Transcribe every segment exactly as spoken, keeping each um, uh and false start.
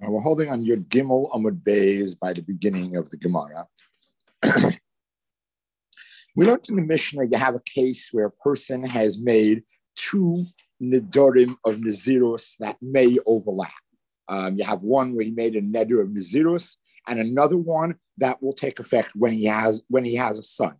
And we're holding on Yud Gimel Amud Beis by the beginning of the Gemara. We learned in the Mishnah you have a case where a person has made two nedarim of Nazirus that may overlap. Um, you have one where he made a neder of Nazirus, and another one that will take effect when he has when he has a son.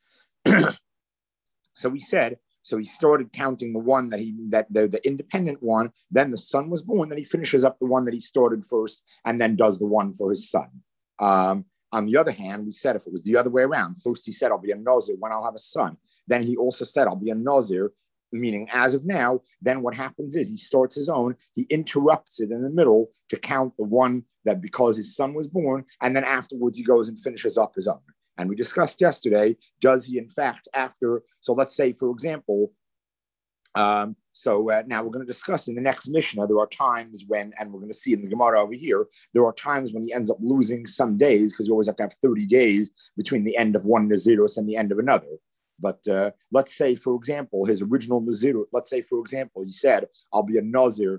So we said, so he started counting the one that he that the, the independent one, then the son was born, then he finishes up the one that he started first, and then does the one for his son. Um, on the other hand, we said if it was the other way around, first he said, I'll be a Nazir when I'll have a son. Then he also said, I'll be a Nazir, meaning as of now. Then what happens is he starts his own, he interrupts it in the middle to count the one that because his son was born, and then afterwards he goes and finishes up his own. And we discussed yesterday, does he in fact after, so let's say, for example, um, so uh, now we're going to discuss in the next Mishnah, there are times when, and we're going to see in the Gemara over here, there are times when he ends up losing some days because you always have to have thirty days between the end of one Nazirus and the end of another. But uh, let's say, for example, his original Nazir, let's say, for example, he said, I'll be a Nazir.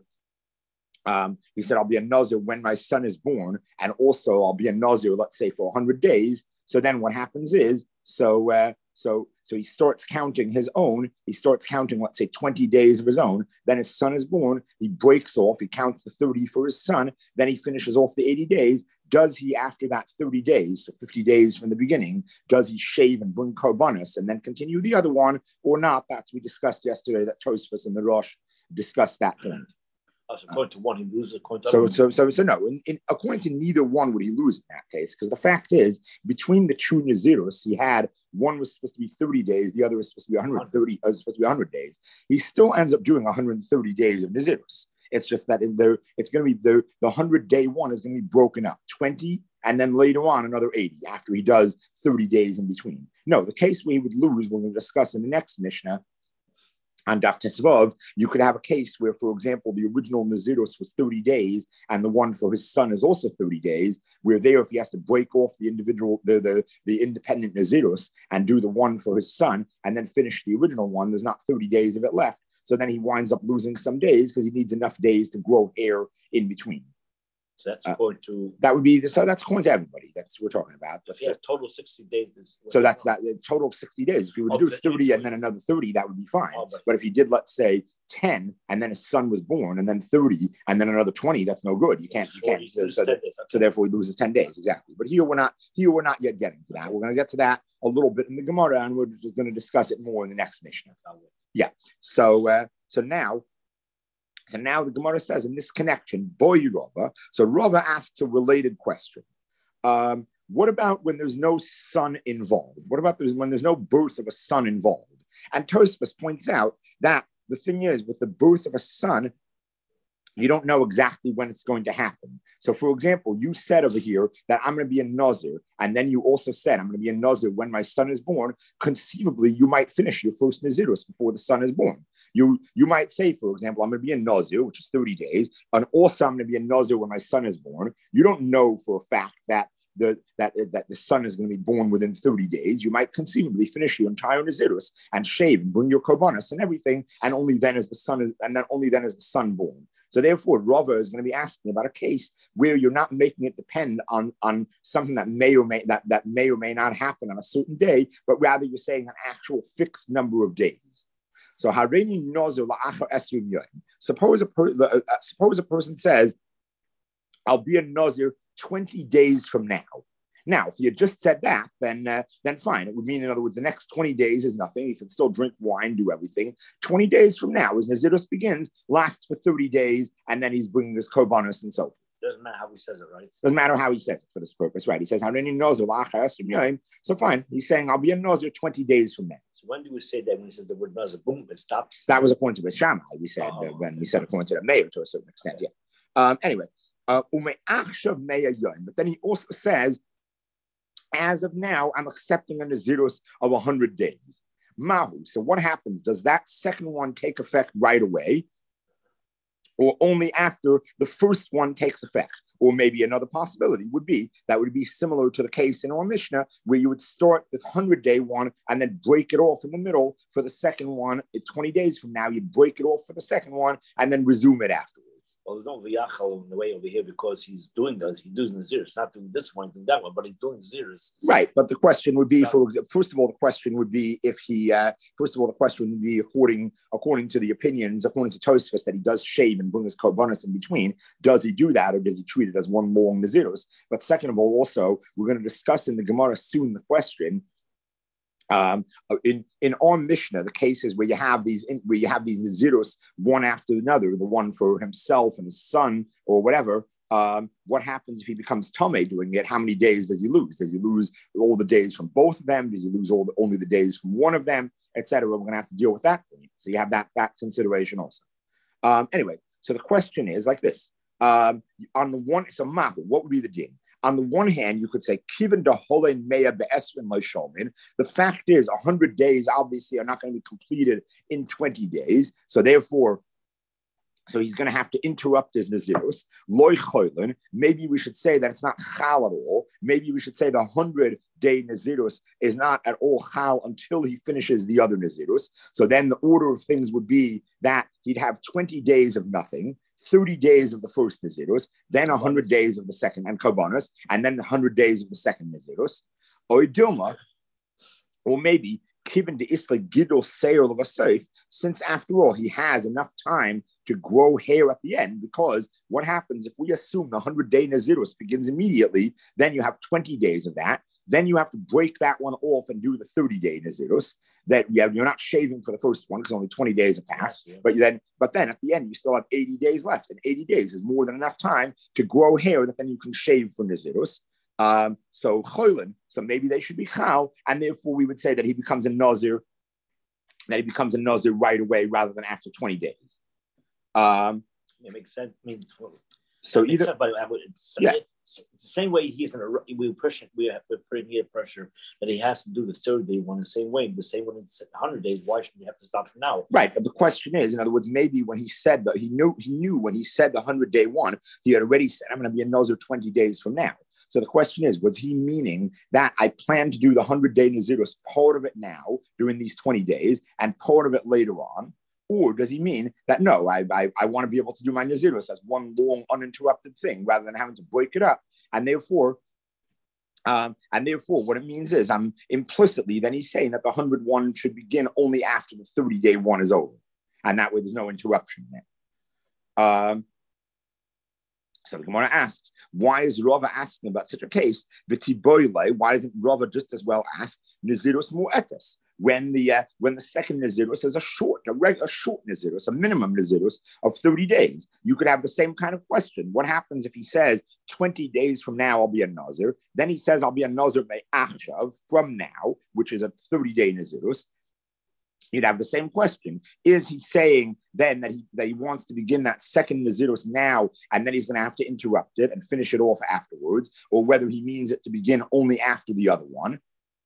Um, he said, I'll be a Nazir when my son is born. And also I'll be a Nazir, let's say, for one hundred days. So then what happens is, so uh, so so he starts counting his own. He starts counting, let's say, twenty days of his own. Then his son is born. He breaks off. He counts the thirty for his son. Then he finishes off the eighty days. Does he, after that thirty days, so fifty days from the beginning, does he shave and bring korbanos and then continue the other one or not? That's we discussed yesterday that Tosfos and the Rosh discussed that point. Oh, so according to one, he loses. According to so, so, so, so, no. In, in, according to neither one would he lose in that case, because the fact is, between the two Nazirus, he had one was supposed to be thirty days, the other was supposed to be one hundred thirty, uh, supposed to be one hundred days. He still ends up doing one hundred thirty days of Nazirus. It's just that in the it's going to be the the hundred day one is going to be broken up, twenty, and then later on another eighty after he does thirty days in between. No, the case where he would lose, we're going to discuss in the next Mishnah. On Daf Tesvav, you could have a case where, for example, the original Nazirus was thirty days, and the one for his son is also thirty days. Where there, if he has to break off the individual, the the, the independent Nazirus and do the one for his son, and then finish the original one, there's not thirty days of it left. So then he winds up losing some days because he needs enough days to grow hair in between. So that's according uh, to that would be the, so that's according to everybody. That's what we're talking about. If you have total sixty days, this so that's that total of sixty days. If you were to oh, do thirty and then another thirty, that would be fine. Oh, but, but if you did, let's say ten, and then his son was born, and then thirty, and then another twenty, that's no good. You can't. You can't. So, so, that, so therefore, he loses ten days exactly. But here we're not. Here we're not yet getting to that. We're going to get to that a little bit in the Gemara, and we're just going to discuss it more in the next Mishnah. Yeah. So uh, so now. So now the Gemara says in this connection, boy Rava. So Rava asks a related question. Um, what about when there's no son involved? What about when there's no birth of a son involved? And Tosfos points out that the thing is, with the birth of a son, you don't know exactly when it's going to happen. So, for example, you said over here that I'm going to be a Nazir, and then you also said I'm going to be a Nazir when my son is born. Conceivably, you might finish your first Nazirus before the son is born. You, you might say, for example, I'm going to be a Nazir, which is thirty days, and also I'm going to be a Nazir when my son is born. You don't know for a fact that the that, that the son is going to be born within thirty days. You might conceivably finish your entire Nazirus and shave and bring your korbanos and everything, and only then is the son is, and then only then is the son born. So therefore, Rava is going to be asking about a case where you're not making it depend on, on something that may or may that, that may or may not happen on a certain day, but rather you're saying an actual fixed number of days. So Hareini Nazir la'achar esrim yom. Suppose a per, uh, suppose a person says, "I'll be a Nazir twenty days from now." Now, if you had just said that, then uh, then fine. It would mean, in other words, the next twenty days is nothing. You can still drink wine, do everything. twenty days from now, as Nazirus begins, lasts for thirty days, and then he's bringing this korbanos and so forth. Doesn't matter how he says it, right? Doesn't matter how he says it for this purpose, right? He says, so fine. He's saying, I'll be a Nazir twenty days from now. So when do we say that when he says the word Nazir, boom, it stops? That was according to the Shammai, we said, oh, uh, when we said according to the Meir to a certain extent, yeah. Um, anyway, uh, but then he also says, as of now, I'm accepting a Nazirus of one hundred days. Mahu. So what happens? Does that second one take effect right away? Or only after the first one takes effect? Or maybe another possibility would be, that would be similar to the case in our Mishnah, where you would start the one hundred day one and then break it off in the middle for the second one. It's twenty days from now, you'd break it off for the second one and then resume it afterwards. days. Well, there's no v'yachal in the way over here because he's doing those. He's doing Naziris, not doing this one, doing that one, but he's doing Naziris. Right, but the question would be, for first of all, the question would be if he, uh, first of all, the question would be according according to the opinions, according to Tosfos, that he does shave and bring his korbanos in between. Does he do that, or does he treat it as one long Naziris? But second of all, also, we're going to discuss in the Gemara soon the question. Um, in in on Mishnah, the cases where you have these in, where you have these Nazirus one after another, the one for himself and his son or whatever. Um, what happens if he becomes Tomei doing it? How many days does he lose? Does he lose all the days from both of them? Does he lose all the, only the days from one of them, et cetera? We're going to have to deal with that. So you have that that consideration also. Um, anyway, so the question is like this: um, on the one, so Mahu, what would be the din? On the one hand, you could say, Kivin daholen meya be'esrin lo'sholmin. The fact is, one hundred days obviously are not going to be completed in twenty days. So therefore, so he's going to have to interrupt his Nazirus. Loy choylin. Maybe we should say that it's not chal at all. Maybe we should say the one hundred day Nazirus is not at all chal until he finishes the other Nazirus. So then the order of things would be that he'd have twenty days of nothing, thirty days of the first Nazirus, then one hundred days of the second, and Korbanos, and then one hundred days of the second Nazirus. Or Dilma, or maybe, Kivin de Isla Gidol Seir of a safe, since after all, he has enough time to grow hair at the end, because what happens if we assume the one hundred day Nazirus begins immediately, then you have twenty days of that. Then you have to break that one off and do the thirty day Nazirus. That you have, you're not shaving for the first one because only twenty days have passed. Yeah. But then, but then at the end, you still have eighty days left, and eighty days is more than enough time to grow hair that then you can shave for Nazirus. Um, so choylin, so maybe they should be chal, and therefore we would say that he becomes a nazir, that he becomes a nazir right away rather than after twenty days. Um, it makes sense. I mean, so either, sense, but I would, yeah. It's the same way he's in a we push it, we have we're putting here pressure that he has to do the third day one the same way, the same one in one hundred days. Why should we have to stop from now? Right, but the question is, in other words, maybe when he said that he knew he knew when he said the hundred day one, he had already said, "I'm going to be a nazir twenty days from now." So the question is, was he meaning that I plan to do the hundred day nazirus, part of it now during these twenty days, and part of it later on? Or does he mean that, no, I, I, I want to be able to do my Nazirus as one long uninterrupted thing rather than having to break it up? And therefore, um, and therefore, what it means is I'm implicitly, then he's saying that the one hundred one should begin only after the thirty day one is over. And that way there's no interruption there. Um, so the Gemara asks, why is Rava asking about such a case? Why doesn't Rava just as well ask Nazirus Mu'etes? When the uh, when the second Nazirus is a short, a, reg- a short Nazirus, a minimum Nazirus of thirty days, you could have the same kind of question. What happens if he says twenty days from now I'll be a Nazir? Then he says I'll be a Nazir Me'achshav from now, which is a thirty day Nazirus. You'd have the same question. Is he saying then that he that he wants to begin that second Nazirus now, and then he's going to have to interrupt it and finish it off afterwards, or whether he means it to begin only after the other one?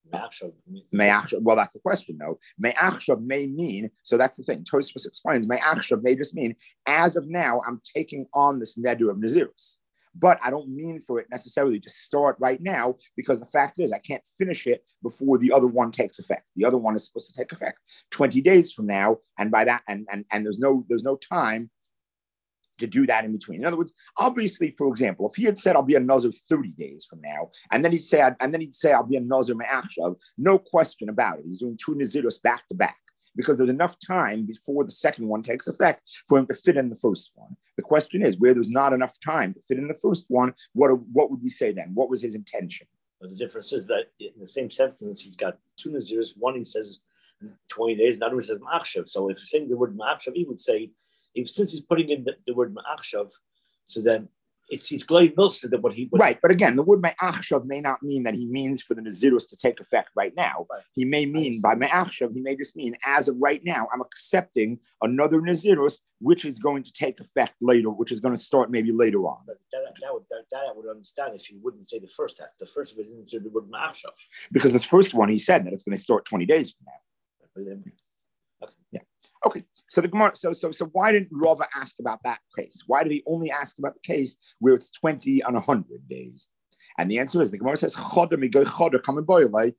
Me'achshav. Well, that's the question, though. Me'achshav may mean, so that's the thing. Tosfos explains, Me'achshav may just mean, as of now, I'm taking on this neder of Nazirus. But I don't mean for it necessarily to start right now, because the fact is I can't finish it before the other one takes effect. The other one is supposed to take effect twenty days from now, and by that, and and, and there's no there's no time to do that in between. In other words, obviously, for example, if he had said I'll be a Nazir thirty days from now, and then he'd say, and then he'd say I'll be a Nazir Me'achshav, no question about it. He's doing two Nazirus back to back, because there's enough time before the second one takes effect for him to fit in the first one. The question is, where there's not enough time to fit in the first one, what what would we say then? What was his intention? But the difference is that in the same sentence, he's got two Nazirus. One he says twenty days, another one says Ma'achshav. So if he's saying the word Ma'achshav, he would say, if since he's putting in the, the word Ma'achshav, so then it's it's Glei Milster that what he what right. But again, the word Ma'achshav may not mean that he means for the Nazirus to take effect right now. Right. He may mean by Ma'achshav, he may just mean as of right now, I'm accepting another Nazirus, which is going to take effect later, which is going to start maybe later on. But that, that, would, that, that I would understand if you wouldn't say the first half. The first of it didn't say the word Ma'achshav. Because the first one he said that it's going to start twenty days from now. Okay. Yeah. Okay. So the Gemara, so so so why didn't Rava ask about that case? Why did he only ask about the case where it's twenty and a hundred days? And the answer is the Gemara says choda migoy choda coming boy.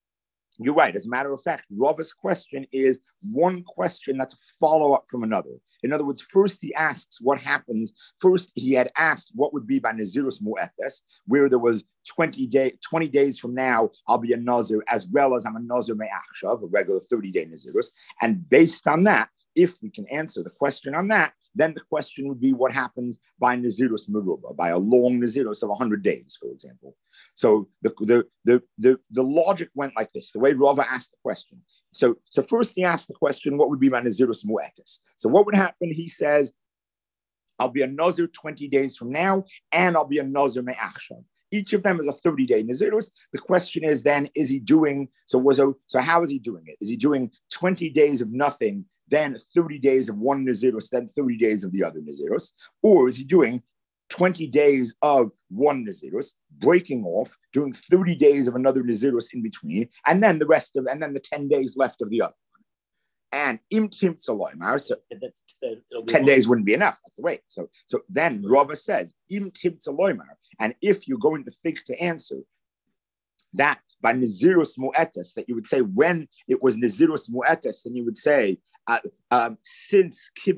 You're right. As a matter of fact, Rava's question is one question that's a follow-up from another. In other words, first he asks what happens. First, he had asked what would be by Nazirus Mu'etes, where there was twenty, day, twenty days from now, I'll be a Nazir, as well as I'm a Nazir Me'achshav, a regular thirty-day Nazirus. And based on that, if we can answer the question on that, then the question would be what happens by Nazirus Meruba, by a long Nazirus of one hundred days, for example. So the, the, the, the, the logic went like this, the way Rava asked the question. So, so first he asked the question, what would be my Nazirus Mu'etes? So what would happen? He says, I'll be a Nazir twenty days from now, and I'll be a Nazir Me'achshav. Each of them is a thirty-day Nazirus. The question is then, is he doing, so, was a, so how is he doing it? Is he doing twenty days of nothing, then thirty days of one Nazirus, then thirty days of the other Nazirus? Or is he doing twenty days of one Nazirus, breaking off, doing thirty days of another Nazirus in between, and then the rest of, and then the ten days left of the other one? And im tim tzaloimar, so ten days wouldn't be enough. That's the way. So, so then Rava says, im tim tzaloimar, and if you're going to think to answer that by Nazirus Mu'etes, that you would say when it was Nazirus Mu'etes, then you would say, Uh, um, since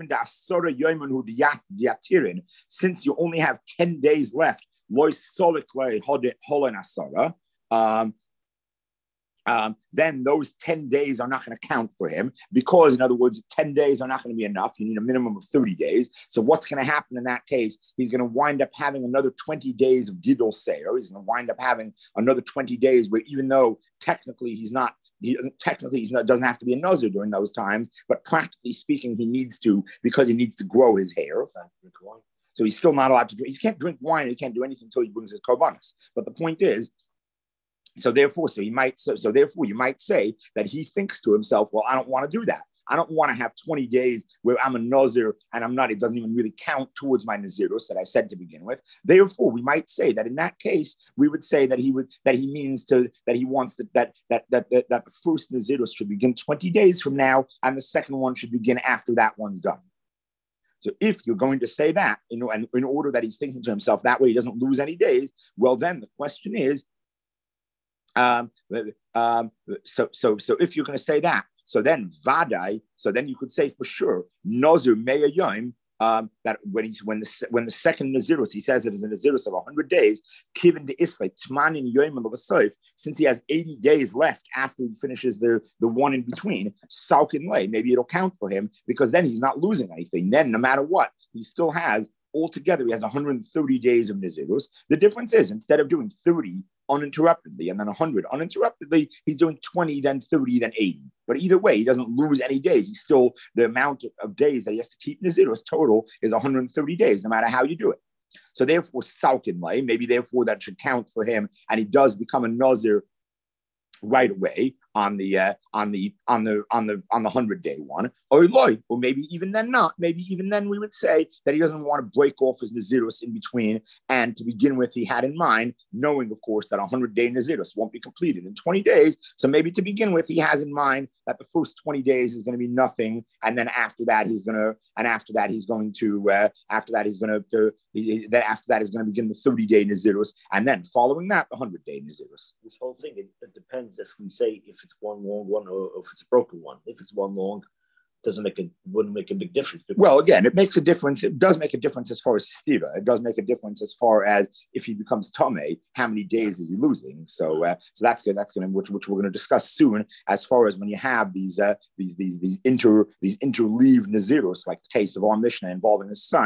since you only have ten days left, um, um, then those ten days are not going to count for him, because, in other words, ten days are not going to be enough. You need a minimum of thirty days. So what's going to happen in that case? He's going to wind up having another twenty days of Gidol Seir. He's going to wind up having another twenty days where, even though technically he's not He doesn't, technically, he doesn't have to be a Nazir during those times, but practically speaking, he needs to, because he needs to grow his hair. So he's still not allowed to drink. He can't drink wine. He can't do anything until he brings his korbanos. But the point is, so therefore, so he might, so, so therefore, you might say that he thinks to himself, well, I don't want to do that. I don't want to have twenty days where I'm a Nazir and I'm not. It doesn't even really count towards my Nazirus that I said to begin with. Therefore, we might say that in that case, we would say that he would that he means to that he wants to, that that that that, that the first Nazirus should begin twenty days from now, and the second one should begin after that one's done. So if you're going to say that, you know, and in order that he's thinking to himself that way, he doesn't lose any days. Well, then the question is, um, um, so so so if you're going to say that. So then Vadai, so then you could say for sure, Nazir Meya Yom, um, that when he's when the when the second Nazirus, he says it is a Nazirus of one hundred days, Kivin de Isle, Tmanin Yom of since he has eighty days left after he finishes the, the one in between, Saukin Lay, maybe it'll count for him, because then he's not losing anything. Then no matter what, he still has, altogether, he has one hundred thirty days of Nazirus. The difference is, instead of doing thirty uninterruptedly and then one hundred uninterruptedly, he's doing twenty, then thirty, then eighty. But either way, he doesn't lose any days. He's still, the amount of days that he has to keep Nazirus total is one hundred thirty days, no matter how you do it. So therefore, Saukin Lay, maybe therefore that should count for him, and he does become a Nazir right away on the uh, on the on the on the on the hundred day one, or loy, or maybe even then not. Maybe even then we would say that he doesn't want to break off his Nazirus in between, and to begin with, he had in mind, knowing of course that a hundred day Nazirus won't be completed in twenty days. So maybe to begin with, he has in mind that the first twenty days is going to be nothing, and then after that he's going to, and after that he's going to, uh, after that he's going to, uh, that after that is going to begin the thirty day Nazirus, and then following that the hundred day Nazirus. This whole thing, it, it depends if we say if it's one long one or if it's a broken one. If it's one long, it doesn't make a wouldn't make a big difference. Well, again, it makes a difference. It does make a difference as far as stira. It does make a difference as far as if he becomes tamei, how many days is he losing? So, uh, so that's good. That's going to which which we're going to discuss soon. As far as when you have these uh, these these these inter these interleave nazirus, like the case of our Mishnah involving his son.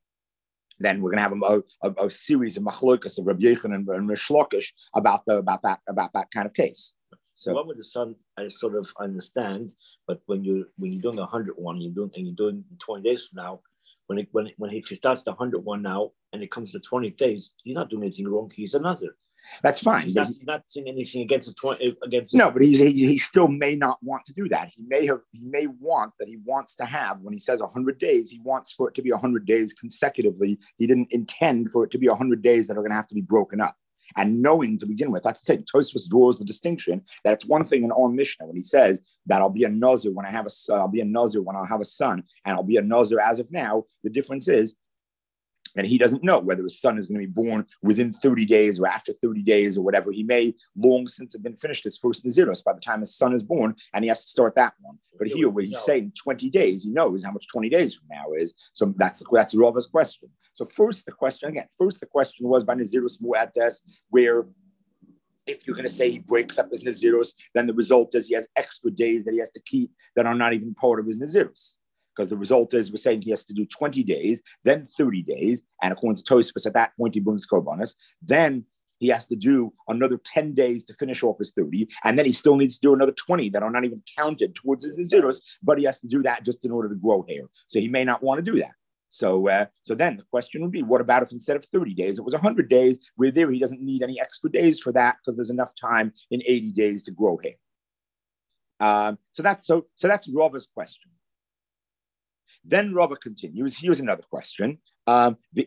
Then we're going to have a, a, a series of machlokas of Rabbi Yechon and, and Rish Lakish about the about that about that kind of case. So one with the son, I sort of understand, but when you when you're doing a hundred one, you're doing and you're doing twenty days from now. When it when when if he starts the hundred one now and it comes to twenty days, he's not doing anything wrong. He's another. That's fine. He's not, he's not saying anything against the twenty against. No, but he's he, he still may not want to do that. He may have he may want that he wants to have when he says a hundred days. He wants for it to be a hundred days consecutively. He didn't intend for it to be a hundred days that are going to have to be broken up. And knowing to begin with, that's the thing. Tosfos draws the distinction that it's one thing in our Mishnah when he says that I'll be a Nazir when I have a son, I'll be a Nazir when I'll have a son, and I'll be a Nazir as of now. The difference is And he doesn't know whether his son is going to be born within thirty days or after thirty days or whatever. He may long since have been finished his first Naziros by the time his son is born, and he has to start that one. But here, where he's saying twenty days, he knows how much twenty days from now is. So that's the, that's Rava's question. So first the question, again, first the question was by Naziros Mu'ates, where if you're going to say he breaks up his Naziros, then the result is he has extra days that he has to keep that are not even part of his Naziros. Because the result is we're saying he has to do twenty days, then thirty days. And according to Tosfos, at that point, he brings Korbanos. Then he has to do another ten days to finish off his thirty. And then he still needs to do another twenty that are not even counted towards his Naziros, but he has to do that just in order to grow hair. So he may not want to do that. So, uh, so then the question would be, what about if instead of thirty days, it was one hundred days, where there he doesn't need any extra days for that because there's enough time in eighty days to grow hair. Um, so that's so, so that's Rava's question. Then Rava continues. Here's another question. Um, if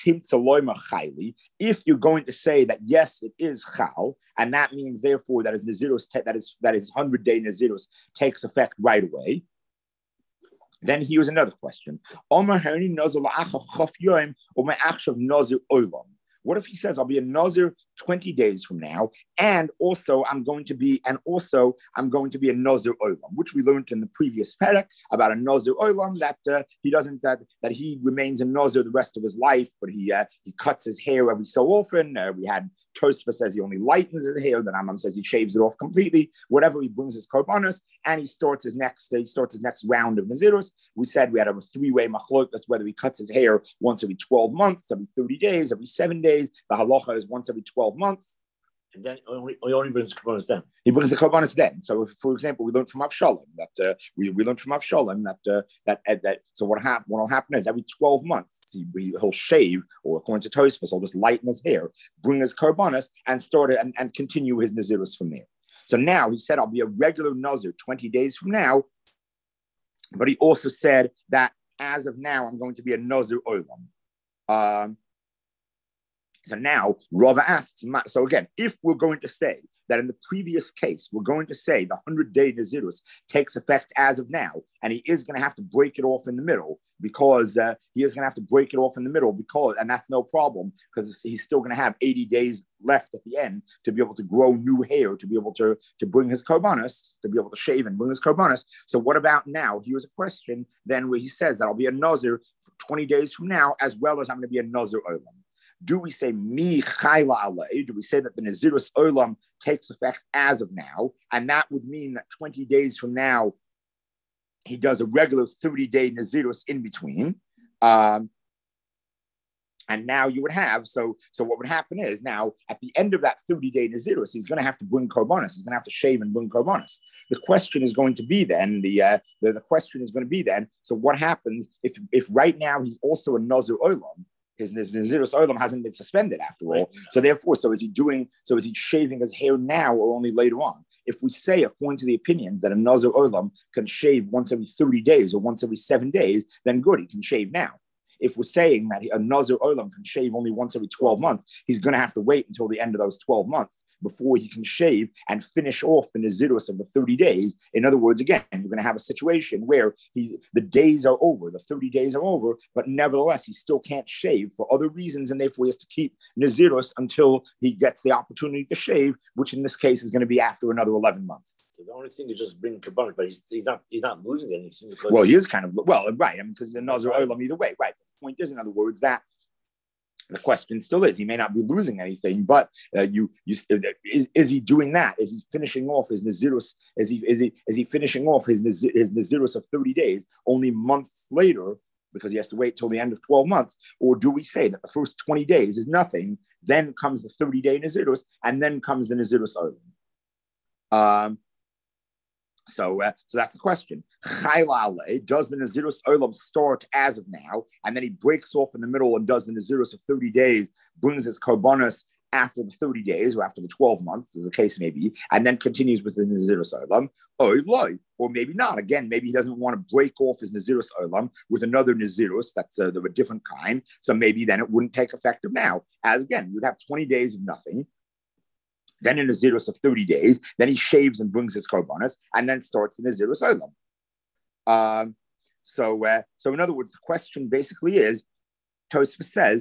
you're going to say that yes, it is chal, and that means therefore that is Naziros, that is that is hundred day Naziros takes effect right away. Then here's another question. What if he says, I'll be a Nazir twenty days from now, and also I'm going to be, and also I'm going to be a Nazir Olam, which we learned in the previous parak about a Nazir Olam, that uh, he doesn't, that, that he remains a Nazir the rest of his life, but he uh, he cuts his hair every so often. Uh, we had Tosfos says he only lightens his hair, then Amam says he shaves it off completely. Whatever, he brings his korbanos, and he starts his next, he starts his next round of Nazirus. We said we had a three-way machlokas, whether he cuts his hair once every twelve months, every thirty days, every seven days. The halacha is once every twelve months. And then only, he only brings the korbanos then. He brings the korbanos then. So, if, for example, we learned from Avshalom that uh, we, we learned from Avshalom that uh, that uh, that. So what happen? What will happen is every twelve months he, he'll shave, or according to Tosfos, he'll just lighten his hair, bring his korbanos, and start it and, and continue his nazirus from there. So now he said, "I'll be a regular nazir twenty days from now," but he also said that as of now, I'm going to be a nazir olam. Um, So now Rava asks, so again, if we're going to say that in the previous case, we're going to say the hundred-day Nazirus takes effect as of now, and he is going to have to break it off in the middle because uh, he is going to have to break it off in the middle because, and that's no problem because he's still going to have eighty days left at the end to be able to grow new hair, to be able to, to bring his korbanos, to be able to shave and bring his korbanos. So what about now? Here's a question then where he says that I'll be a Nazir for twenty days from now, as well as I'm going to be a Nazir Olam. Do we say mi chayla alei? Do we say that the Nazirus Olam takes effect as of now? And that would mean that twenty days from now, he does a regular thirty-day Nazirus in between. Um, and now you would have, so, so what would happen is now, at the end of that thirty-day Nazirus, he's going to have to bring korbanos. He's going to have to shave and bring korbanos. The question is going to be then, the, uh, the, the question is going to be then, so what happens if, if right now he's also a Nazir Olam? His, his Nazirus Olam hasn't been suspended after all. Right. So therefore, so is he doing, so is he shaving his hair now or only later on? If we say, according to the opinions, that a Nazir Olam can shave once every thirty days or once every seven days, then good, he can shave now. If we're saying that a Nazir Olam can shave only once every twelve months, he's going to have to wait until the end of those twelve months before he can shave and finish off the Nazirus of the thirty days. In other words, again, you're going to have a situation where he, the days are over, the thirty days are over, but nevertheless, he still can't shave for other reasons, and therefore he has to keep Nazirus until he gets the opportunity to shave, which in this case is going to be after another eleven months. So the only thing is just bring Kabbalah, but he's, he's not he's not losing anything. Because well, he is kind of, well, right, I mean, because the Nazir Olam either way, right. The point is, in other words, that the question still is, he may not be losing anything, but uh, you, you is, is he doing that? Is he finishing off his Nazirus? Is he, is he, is he finishing off his, his Nazirus of thirty days only months later because he has to wait till the end of twelve months? Or do we say that the first twenty days is nothing, then comes the thirty-day Nazirus, and then comes the Nazirus Olam? Um, So, uh, so that's the question. Does the Nazirus Olam start as of now, and then he breaks off in the middle and does the Nazirus of thirty days, brings his korbanos after the thirty days or after the twelve months, as the case may be, and then continues with the Nazirus Olam? Or, or maybe not. Again, maybe he doesn't want to break off his Nazirus Olam with another Nazirus that's uh, of a different kind. So maybe then it wouldn't take effect of now. As again, you'd have twenty days of nothing. Then a Nazirus of thirty days, then he shaves and brings his korbanos, and then starts the Nazirus Olam. Um, so, uh, so in other words, the question basically is, Tosfos says,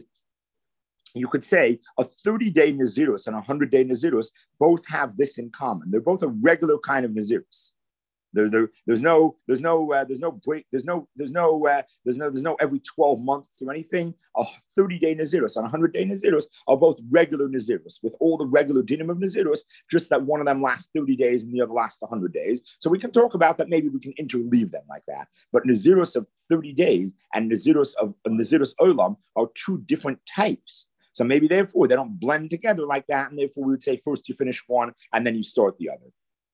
you could say a thirty-day Nazirus and a hundred-day Nazirus both have this in common. They're both a regular kind of Nazirus. There, there, there's no, there's no, uh, there's no break, there's no, there's no, uh, there's no, there's no every twelve months or anything. A thirty-day Nazirus and a hundred-day Nazirus are both regular Nazirus with all the regular dinim of Nazirus, just that one of them lasts thirty days and the other lasts one hundred days. So we can talk about that. Maybe we can interleave them like that. But Nazirus of thirty days and Nazirus of uh, Nazirus Olam are two different types. So maybe therefore they don't blend together like that, and therefore we would say first you finish one and then you start the other.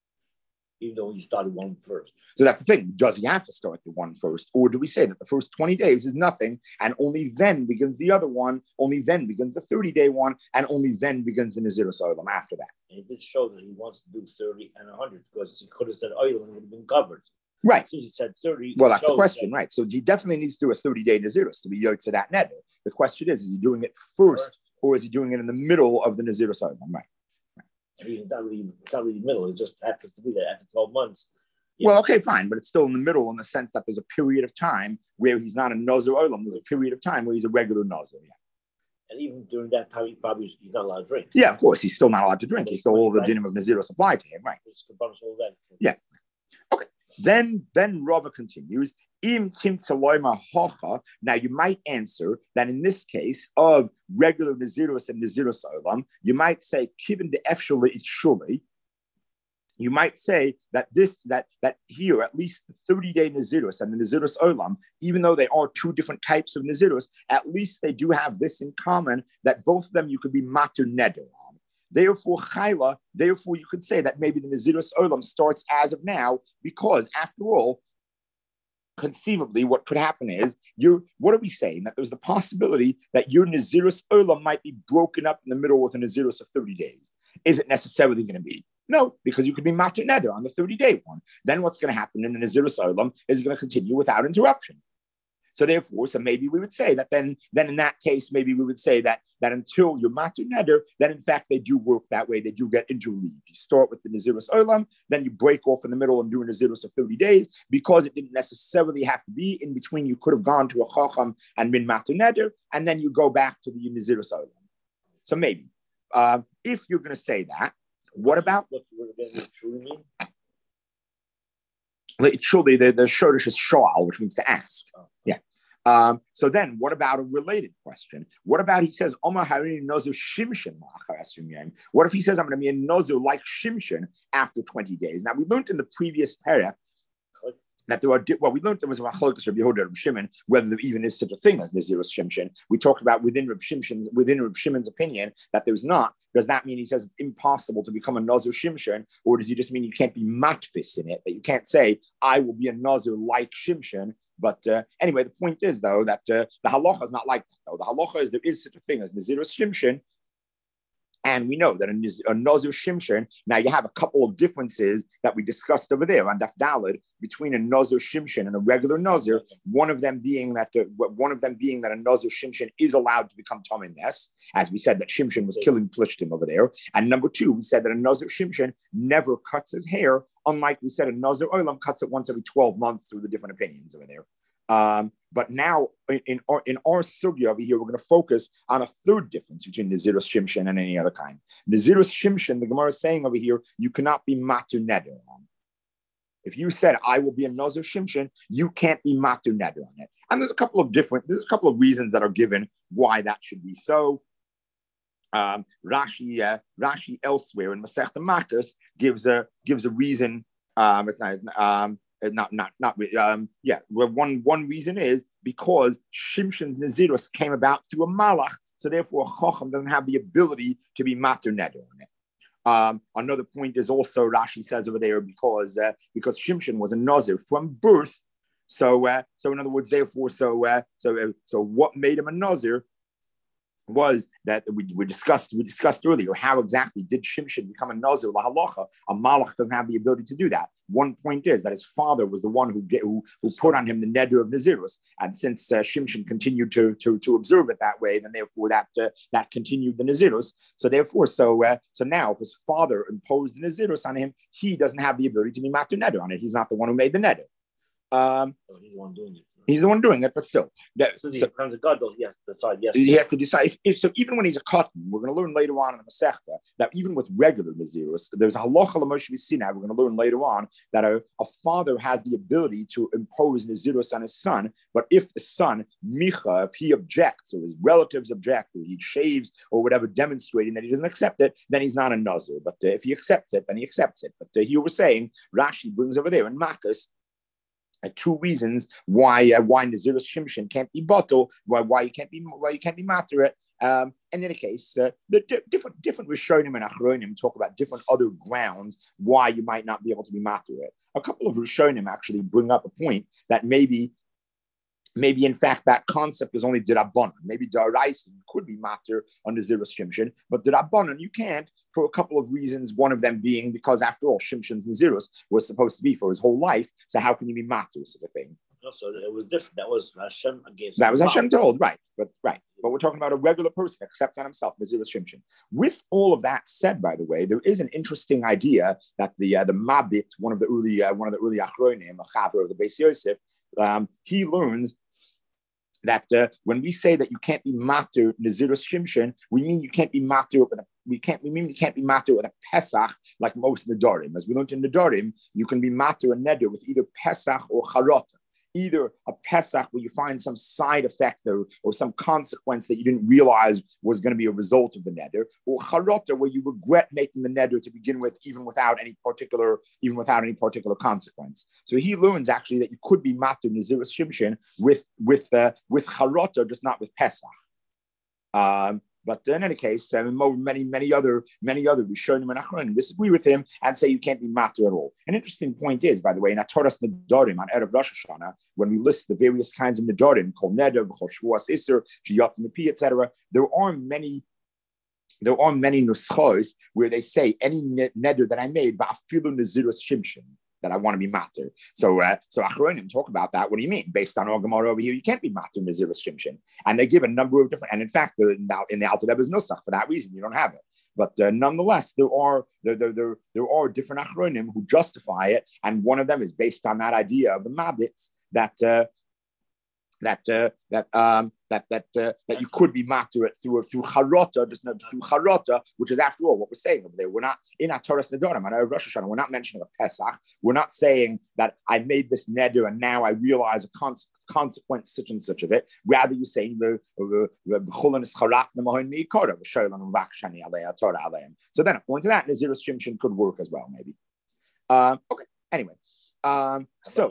Even though you started one first. So that's the thing. Does he have to start the one first? Or do we say that the first twenty days is nothing, and only then begins the other one, only then begins the thirty-day one, and only then begins the Nazirus Olam after that? And he did show that he wants to do thirty and one hundred, because he could have said Olam and it would have been covered. Right. Since he said thirty. Well, that's the question, that, right? So he definitely needs to do a thirty-day Nazirus to be yoked to that neder. The question is, is he doing it first, first, or is he doing it in the middle of the Nazirus Olam? Right. I mean, it's not really, it's not really middle. It just happens to be that after twelve months. Well, okay, fine, but it's still in the middle in the sense that there's a period of time where he's not a Nazir Olam. There's a period of time where he's a regular Nazir. Yeah. And even during that time, he probably he's not allowed to drink. Yeah, of course, he's still not allowed to drink. He's still all the dinim of Nazir applied to him, right? Yeah. Okay. Then, then Rava continues. Im tim hocha. Now you might answer that in this case of regular Nazirus and Nazirus Olam, you might say kiven de efshule it shuli. You might say that this, that that here, at least the thirty-day Nazirus and the Nazirus Olam, even though they are two different types of Nazirus, at least they do have this in common, that both of them you could be matur neder on. Therefore, chayla, therefore you could say that maybe the Nazirus Olam starts as of now, because after all, conceivably, what could happen is, you what are we saying? That there's the possibility that your Nazirus Olam might be broken up in the middle with a Nazirus of thirty days. Is it necessarily going to be? No, because you could be matur neder on the thirty-day one. Then what's going to happen in the Nazirus Olam is going to continue without interruption. So therefore, so maybe we would say that then, then in that case, maybe we would say that, that until you're matur neder, then in fact they do work that way. They do get interleaved. You start with the Nazirus Olam, then you break off in the middle and do a Nazirus of thirty days, because it didn't necessarily have to be in between. You could have gone to a Chacham and been matur neder, and then you go back to the Nazirus Olam. So maybe, uh, if you're going to say that, what about what it should be the the shortish is shoal, which means to ask. Yeah. Um, so then, what about a related question? What about he says, Omar Harini Nozu Shimshon? What if he says, I'm going to be a Nozu like Shimshon after twenty days? Now, we learned in the previous paragraph that there are, well, we learned there was a machlokes Rabbi Yehuda Rabbi Shimon, whether there even is such a thing as Nazirus Shimshon. We talked about within Rabbi Shimshon's, within Rabbi Shimon's opinion that there's not. Does that mean he says it's impossible to become a Nazir Shimshon, or does he just mean you can't be matfis in it, that you can't say, I will be a Nazir like Shimshon? But uh, anyway, the point is, though, that uh, the halacha is not like that, though. The halacha is there is such a thing as Nazirus Shimshon, and we know that a, a Nazir Shimshon, now you have a couple of differences that we discussed over there on Daf Daled between a Nazir Shimshon and a regular Nazir. One of them being that uh, one of them being that a Nazir Shimshon is allowed to become Tamim Nes, as we said that Shimshon was killing Plishtim over there. And number two, we said that a Nazir Shimshon never cuts his hair, unlike we said a Nazir Olam cuts it once every twelve months through the different opinions over there. Um, but now in, in our in our sugya over here, we're going to focus on a third difference between Nazirus Shimshon and any other kind. Nazirus Shimshon, the Gemara is saying over here, you cannot be matur neder on. If you said, I will be a Nazir Shimshon, you can't be matur neder on it. And there's a couple of different, there's a couple of reasons that are given why that should be so. Um, Rashi, uh, Rashi elsewhere in Masechta Makos gives a gives a reason. Um, it's not. Um, Not, not, not, um, yeah. Well, one, one reason is because Shimshon's Nazirus came about through a malach, so therefore Chacham doesn't have the ability to be matur neder on it. Um, another point is also Rashi says over there because uh, because Shimshon was a Nazir from birth, so uh, so in other words, therefore, so uh, so uh, so what made him a Nazir was that we, we discussed we discussed earlier how exactly did Shimshon become a Nazir lahalacha? A malach doesn't have the ability to do that. One point is that his father was the one who get, who, who put on him the neder of Nazirus, and since uh, Shimshon continued to, to to observe it that way, then therefore that uh, that continued the Nazirus. So therefore, so uh, so now if his father imposed the Nazirus on him, he doesn't have the ability to be matur neder on it. He's not the one who made the neder. Um, oh, he's the one doing it. He's the one doing it, but still. That, so, so becomes a gadol, he has to decide. Yes, he has to decide. If, if, so even when he's a katan, we're going to learn later on in the Masechta that even with regular nazirus, there's a halacha l'moshe b'sinai. We're going to learn later on that a, a father has the ability to impose nazirus on his son. But if the son micha, if he objects or his relatives object or he shaves or whatever, demonstrating that he doesn't accept it, then he's not a nazir. But uh, if he accepts it, then he accepts it. But uh, here we're saying Rashi brings over there in Makkas. Uh, two reasons why uh, why Nazirus Shimshon can't be bottle, why why you can't be why you can't be matter it. Um, and in any case, uh, the di- different different Rishonim and Achronim talk about different other grounds why you might not be able to be matter it. A couple of Rishonim actually bring up a point that maybe. Maybe, in fact, that concept is only D'Rabbanan. Maybe D'Oraisa could be matter under Nazirus Shimshon, but D'Rabbanan you can't for a couple of reasons. One of them being because, after all, Shimshon's Nazirus was supposed to be for his whole life. So how can you be matter sort of thing? No, so it was different. That was Hashem against. That was Hashem told, right? But right. But we're talking about a regular person, except on himself, Nazirus Shimshon. With all of that said, by the way, there is an interesting idea that the uh, the Mabit, one of the early uh, one of the early Achronim, a chaver of the Beis Yosef, um, he learns that uh, when we say that you can't be matter Nazirus Shimshon, we mean you can't be matter with a we can't we mean you can't be matter with a Pesach like most Nedarim. As we learned in Nedarim, you can be matter a neder with either Pesach or Charata. Either a Pesach where you find some side effect or, or some consequence that you didn't realize was going to be a result of the neder, or Charata where you regret making the neder to begin with, even without any particular, even without any particular consequence. So he learns actually that you could be matter Nazirus Shimshon with with uh, with Charata, just not with Pesach. Um, But in any case, uh, many, many other, many other Rishonim and Achronim disagree with him and say you can't be matter at all. An interesting point is, by the way, in Atoras Nedarim on Erev Rosh Hashanah, when we list the various kinds of Nedarim, Kol Neder, B'chol Shvuas Isser, Shiyatz Mepi, et cetera, there are many. There are many nuschos where they say any neder that I made, va'afilu Nazirus Shimshon, that I want to be matter. So, uh, so Achronim talk about that. What do you mean? Based on our Gemara over here, you can't be matter Nazirus Shimshon. And they give a number of different, and in fact, now in the Alter Rebbe's Nusach, for that reason, you don't have it. But uh, nonetheless, there are there, there, there, there are different Achronim who justify it, and one of them is based on that idea of the Mabits that uh, that uh, that um, that that uh, that you could be matter it through through charata, just not through charata, which is after all what we're saying over there. We're not in Atoras Nedarim, on Rosh Hashanah. We're not mentioning a Pesach. We're not saying that I made this neder and now I realize a consequence. consequence such and such of it. Rather, you're saying the so then according to that, Nazirus Shimshon could work as well, maybe. Um, okay. Anyway, um, so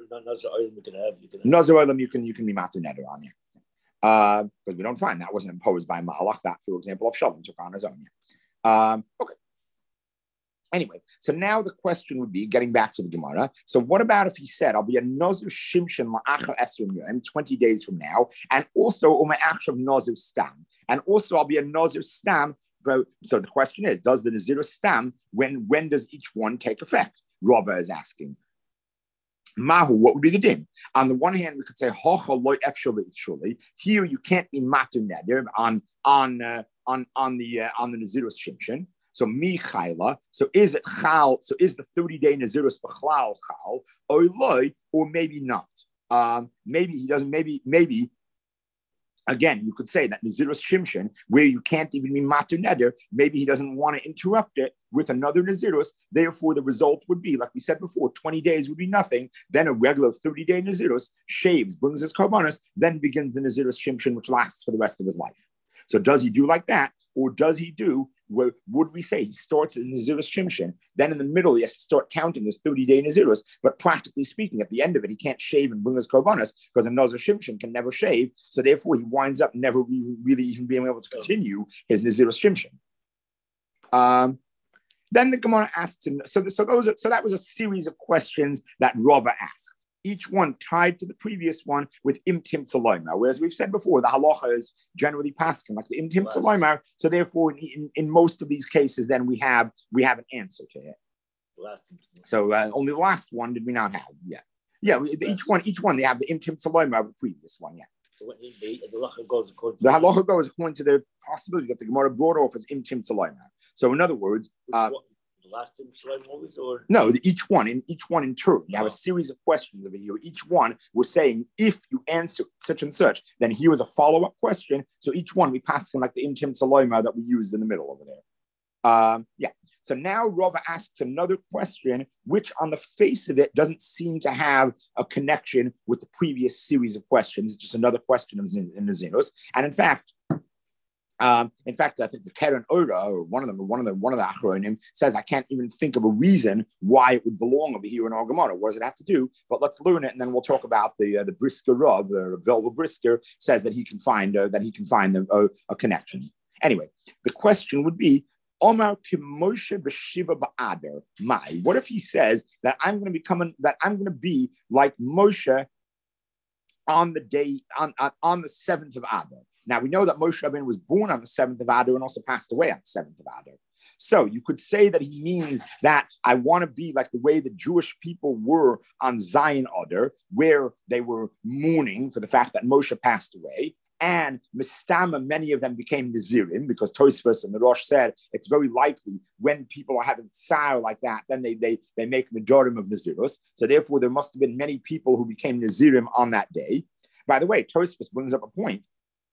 Nazir Olam you can you can be matter neder on, yeah. Uh, because we don't find that wasn't imposed by Ma'alach. That, for example, of Shalom took on his own. Yeah. Um, okay. Anyway, so now the question would be, getting back to the Gemara, so what about if he said, I'll be a Nazir Shimshon la'achar esrim yom, twenty days from now, and also u'me'achshav Nazir Stam, and also I'll be a Nazir Stam. So the question is, does the Nazir Stam, when, when does each one take effect? Rava is asking. Mahu, what would be the din? On the one hand, we could say here you can't be matter neder on on uh, on on the uh, on the Nazirus Shimshon. So mi chayla. So is it chal? So is the thirty day Nazirus b'chlal chal or loy, or maybe not? Um, maybe he doesn't. Maybe maybe. Again, you could say that Nazirus Shimshon, where you can't even be matter neder, maybe he doesn't want to interrupt it with another Nazirus. Therefore, the result would be, like we said before, twenty days would be nothing. Then a regular thirty day Nazirus shaves, brings his korbanos, then begins the Nazirus Shimshon, which lasts for the rest of his life. So does he do like that? Or does he do, where, would we say he starts in Nazirus Shimshon, then in the middle he has to start counting his thirty day Nazirus, but practically speaking, at the end of it, he can't shave and bring his korbanos because a Nazir Shimshon can never shave, so therefore he winds up never really, really even being able to continue his Nazirus Shimshon. Um, then the Gemara asks him, so, so, those are, so that was a series of questions that Rava asked. Each one tied to the previous one with imtim tzalomer. Whereas we've said before, the halacha is generally paskin, like the imtim tzalomer. So therefore, in, in, in most of these cases, then we have we have an answer to it. So uh, only the last one did we not have yet. Yeah, we, each one, each one, they have the imtim tzalomer of the previous one, yeah. The halacha goes according to the halacha goes according to the possibility that the Gemara brought off as imtim tzalomer. So in other words, uh, last thing always, or no, each one in each one in turn. You have a series of questions over here. Each one was saying, if you answer such and such, then here was a follow-up question. So each one we passed him like the intim saloima that we used in the middle over there. Um, yeah. So now Rava asks another question, which on the face of it doesn't seem to have a connection with the previous series of questions. It's just another question in the Zinus. And in fact, Um, in fact, I think the Keren Ora, or one of them, one of the one of the Achronim, says I can't even think of a reason why it would belong over here in our Gemara. What does it have to do? But let's learn it, and then we'll talk about the uh, the Brisker Rav, the Velva Brisker says that he can find uh, that he can find a, a, a connection. Anyway, the question would be, Omar Kimoshe b'Shiva ba'Adar Mai. What if he says that I'm going to become an, that I'm going to be like Moshe on the day on on, on the seventh of Adar? Now, we know that Moshe Rabbeinu was born on the seventh of Adar and also passed away on the seventh of Adar. So you could say that he means that I want to be like the way the Jewish people were on Zion Adar, where they were mourning for the fact that Moshe passed away. And Mistama, many of them became Nazirim, because Tosfos and the Rosh said it's very likely when people are having tsar like that, then they, they, they make Nedarim of Nazirus. So therefore, there must have been many people who became Nazirim on that day. By the way, Tosfos brings up a point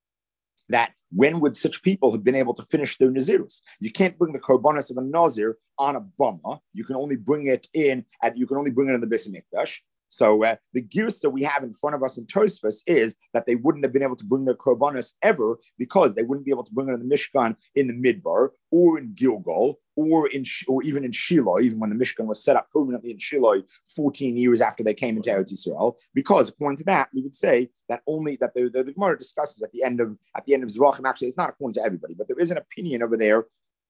that when would such people have been able to finish their Nazirus? You can't bring the Korbanos of a Nazir on a Bama. You can only bring it in, and you can only bring it in the Beis Hamikdash. So uh, the girsa we have in front of us in Tosfos is that they wouldn't have been able to bring their Korbanos ever, because they wouldn't be able to bring it in the Mishkan in the Midbar, or in Gilgal, or in or even in Shiloh, even when the Mishkan was set up permanently in Shiloh fourteen years after they came into Eretz Yisrael. Because according to that, we would say that only that the, the, the Gemara discusses at the end of at the end of Zvachim. Actually, it's not according to everybody, but there is an opinion over there.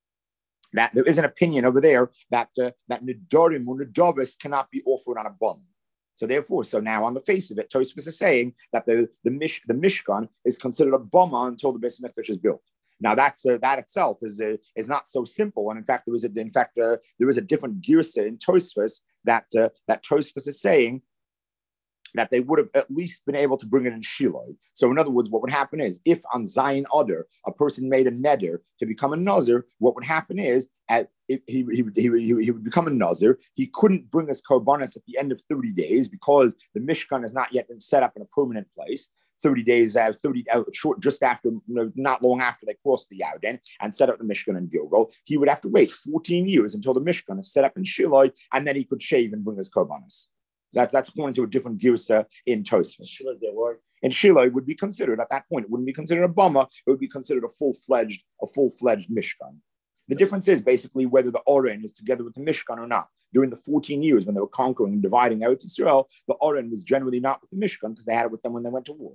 That there is an opinion over there that uh, that Nedarim or Nedavos cannot be offered on a bum. So therefore, so now on the face of it, Tosfos is saying that the the, Mish, the Mishkan is considered a bama until the Beis Hamikdash is built. Now that's uh, that itself is uh, is not so simple, and in fact there is a in fact uh, there is a different girsa in Tosfos that uh, that Tosfos is saying that they would have at least been able to bring it in Shiloh. So in other words, what would happen is, if on Zion Adar a person made a neder to become a Nazir, what would happen is, at, if he, he, he, he, he would become a Nazir. He couldn't bring his Korbanos at the end of thirty days because the Mishkan has not yet been set up in a permanent place. thirty days out, thirty out, short, just after, you know, not long after they crossed the Yarden and set up the Mishkan in Gilgal, he would have to wait fourteen years until the Mishkan is set up in Shiloh, and then he could shave and bring his Korbanos. That, that's according to a different girsa in Tosfos. And Shiloh would be considered at that point. It wouldn't be considered a bama. It would be considered a full-fledged, a full-fledged Mishkan. The difference is basically whether the Oren is together with the Mishkan or not. During the fourteen years when they were conquering and dividing Eretz Yisrael, the Oren was generally not with the Mishkan because they had it with them when they went to war.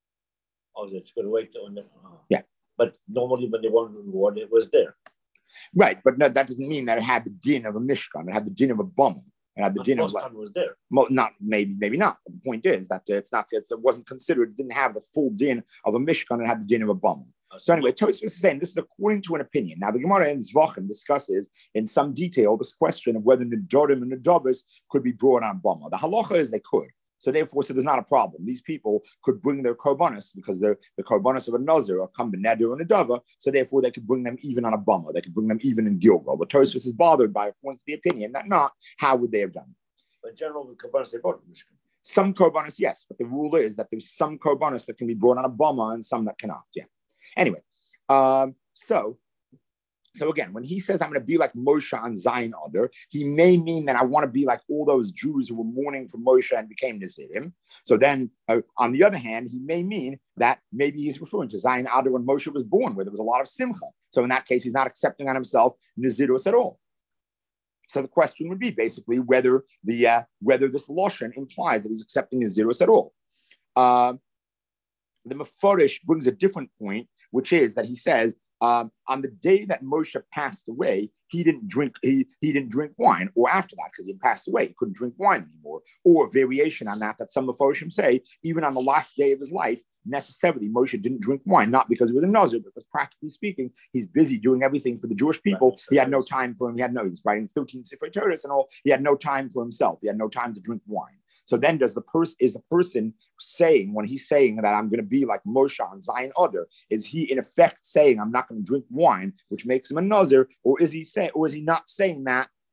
Oh, it's going to wait till the, oh. Yeah. But normally when they wanted to war, it was there. Right, but no, that doesn't mean that it had the din of a Mishkan. It had the din of a bama. And had the din of like, was there. Not maybe, maybe not. But the point is that it's not. It's, it wasn't considered. It didn't have the full din of a Mishkan. It had the din of a bum. So anyway, Tosfos is saying this is according to an opinion. Now the Gemara in Zvachim discusses in some detail this question of whether Nedarim and Nedavos could be brought on bama. The halacha is they could. So therefore, so there's not a problem. These people could bring their korbanos because they're the korbanos of a nazir are come b'neder and nedava. So therefore, they could bring them even on a bama. They could bring them even in Gilgal. But Tosfos is bothered by, according to the opinion, that not how would they have done? But general korbanos they brought in Mishkan. Some korbanos, yes, but the rule is that there's some korbanos that can be brought on a bama and some that cannot. Yeah. Anyway, um, so. So again, when he says, I'm going to be like Moshe on Zion Adar, he may mean that I want to be like all those Jews who were mourning for Moshe and became Nazirim. So then, uh, on the other hand, he may mean that maybe he's referring to Zion Adar when Moshe was born, where there was a lot of simcha. So in that case, he's not accepting on himself Nazirus at all. So the question would be basically whether the uh, whether this Loshen implies that he's accepting Nazirus at all. Uh, the Mefarish brings a different point, which is that he says, Um, on the day that Moshe passed away, he didn't drink. He, he didn't drink wine, or after that, because he passed away, he couldn't drink wine anymore. Or a variation on that that some Mefarshim say, even on the last day of his life, necessarily Moshe didn't drink wine, not because he was a Nazir, because practically speaking, he's busy doing everything for the Jewish people. Right. He had no time for him. He had no. He's writing thirteen Sifrei Torahs and all. He had no time for himself. He had no time to drink wine. So then, does the person is the person saying when he's saying that I'm going to be like Moshe on Zion Adar? Is he in effect saying I'm not going to drink wine, which makes him a Nazir, or is he saying, or is he not saying that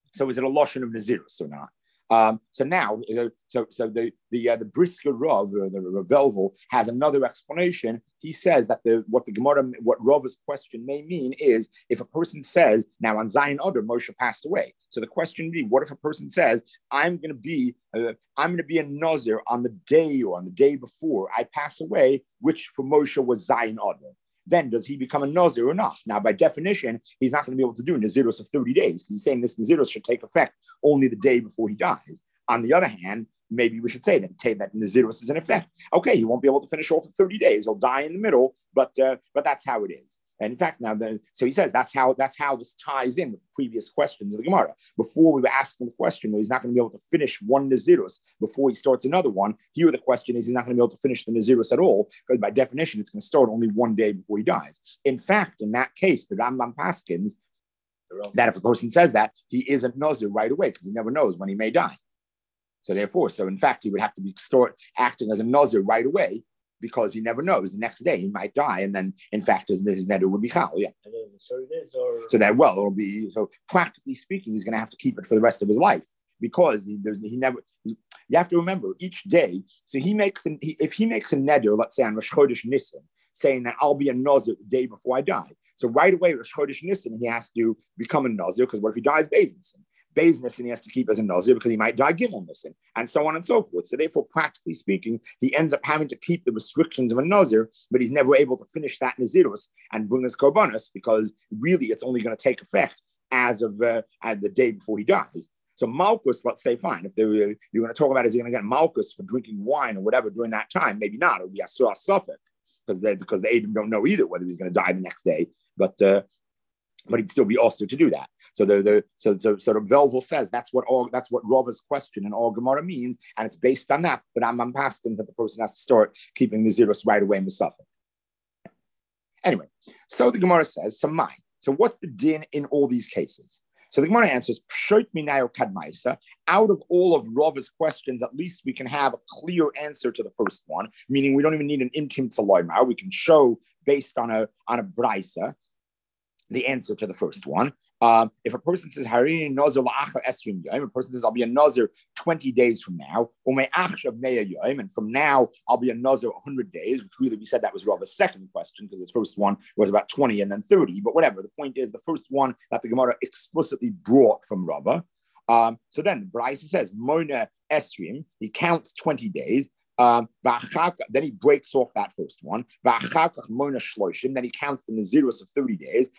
So is it a Lashon of Nazirus or not? Um, so now, so so the the uh, the Brisker Rav, or the Ravelvel, has another explanation. He says that the what the Gemara, what Rav's question may mean is if a person says, now on Zion Adar, Moshe passed away. So the question would be, what if a person says, I'm going to be uh, I'm going to be a Nazir on the day or on the day before I pass away, which for Moshe was Zion Adar. Then does he become a Nazir or not? Now, by definition, he's not going to be able to do Nazirus of thirty days because he's saying this Nazirus should take effect only the day before he dies. On the other hand, maybe we should say that, that Nazirus is in effect. Okay, he won't be able to finish off the thirty days. He'll die in the middle, but uh, but that's how it is. And in fact, now, the, so he says that's how that's how this ties in with the previous questions of the Gemara. Before we were asking the question, well, he's not going to be able to finish one Nazirus before he starts another one. Here, the question is he's not going to be able to finish the Nazirus at all, because by definition, it's going to start only one day before he dies. In fact, in that case, the Rambam paskins that if a person says that, he isn't Nazir right away, because he never knows when he may die. So therefore, so in fact, he would have to be start acting as a Nazir right away, because he never knows. The next day he might die, and then in fact his, his neder would be chal. Yeah. And then thirty days or so that well it'll be so practically speaking he's going to have to keep it for the rest of his life, because he, there's, he never. You have to remember each day. So he makes an, he, if he makes a neder, let's say on Rosh Chodesh Nisan, saying that I'll be a Nazir the day before I die. So right away Rosh Chodesh Nisan he has to become a Nazir, because what if he dies Beis Nisan? Beis Nisan he has to keep as a Nazir because he might die Gimel Nisan, and so on and so forth. So therefore, practically speaking, he ends up having to keep the restrictions of a Nazir, but he's never able to finish that Nazirus and bring his Korbanos, because really it's only going to take effect as of uh, at the day before he dies. So Malchus, let's say, fine. If they were, you're going to talk about is he going to get Malchus for drinking wine or whatever during that time, maybe not. It would be Asur Suffolk, because they because the Adam don't know either whether he's going to die the next day. But uh, but he'd still be also to do that. So the, the so so so the Velvel says that's what all that's what Rava's question and all Gemara means, and it's based on that. But I'm I'm asking that the person has to start keeping the Nazirus right away in the Suffolk. Anyway, so the Gemara says, so my so what's the din in all these cases? So the Gemara answers, out of all of Rava's questions, at least we can have a clear answer to the first one, meaning we don't even need an intim tzaloimar. We can show based on a on a brisa the answer to the first one. Um, if a person says, Harini Nazir la'achar esrim yom, a person says, I'll be a Nazir twenty days from now, and from now, I'll be a Nazir one hundred days, which really we said that was Rava's second question, because his first one was about twenty and then thirty, but whatever. The point is, the first one that the Gemara explicitly brought from Rava. Um, so then, Braisa says, Mona esrim, he counts twenty days, Um, then he breaks off that first one. Then he counts the Nazirus of thirty days.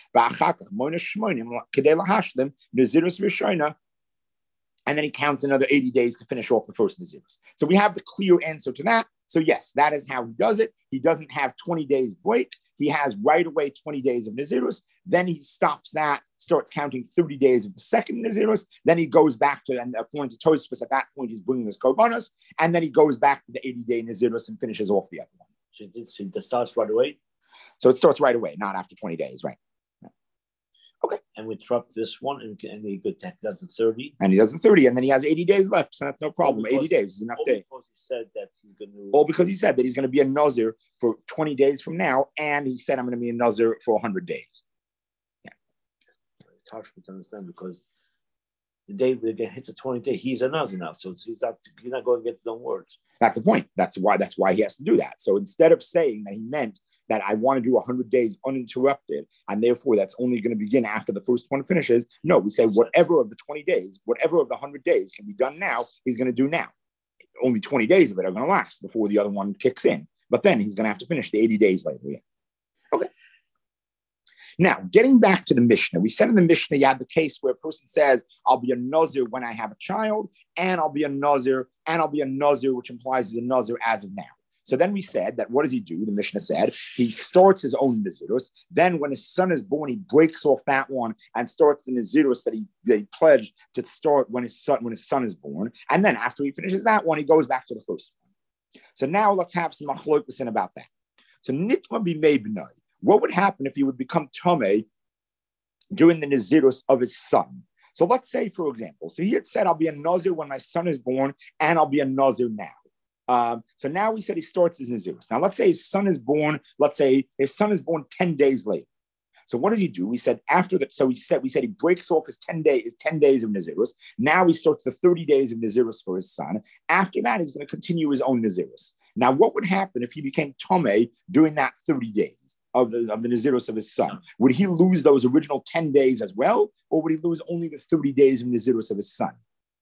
And then he counts another eighty days to finish off the first Nazirus. So we have the clear answer to that. So yes, that is how he does it. He doesn't have twenty days break. He has right away twenty days of Nazirus. Then he stops that, starts counting thirty days of the second Nazirus. Then he goes back to, and according to Tosfos, at that point, he's bringing his Korbanos. And then he goes back to the eighty-day Nazirus and finishes off the other one. So it starts right away? So it starts right away, not after twenty days, right? Okay. And we drop this one, and, and he does it thirty. And he does it thirty, and then he has eighty days left, so that's no problem. Because, eighty days is enough days. Because he said that he's going to... All because he said that he's going to be a Nazir for twenty days from now, and he said, I'm going to be a Nazir for one hundred days. Yeah. It's hard for me to understand, because the day we get hits the twentieth day, he's a Nazir now, so he's not, he's not going against his own words. That's the point. That's why, that's why he has to do that. So instead of saying that he meant that I want to do one hundred days uninterrupted, and therefore that's only going to begin after the first one finishes. No, we say whatever of the twenty days, whatever of the one hundred days can be done now, he's going to do now. Only twenty days of it are going to last before the other one kicks in. But then he's going to have to finish the eighty days later. Yeah. Okay. Now, getting back to the Mishnah, we said in the Mishnah, you had the case where a person says, I'll be a Nazir when I have a child, and I'll be a Nazir, and I'll be a Nazir, which implies he's a Nazir as of now. So then we said that what does he do? The Mishnah said he starts his own Nazirus. Then when his son is born, he breaks off that one and starts the Nazirus that he, that he pledged to start when his son when his son is born. And then after he finishes that one, he goes back to the first one. So now let's have some machlokas about that. So nitma b'mei b'nai. What would happen if he would become tamei during the Nazirus of his son? So let's say, for example, so he had said, I'll be a Nazir when my son is born, and I'll be a Nazir now. Um, so now we said he starts his Nazirus. Now let's say his son is born, let's say his son is born ten days later. So what does he do? We said after that. So we said we said he breaks off his ten days, his ten days of Nazirus. Now he starts the thirty days of Nazirus for his son. After that, he's going to continue his own Nazirus. Now, what would happen if he became Tomei during that thirty days of the of the Nazirus of his son? Would he lose those original ten days as well, or would he lose only the thirty days of Nazirus of his son?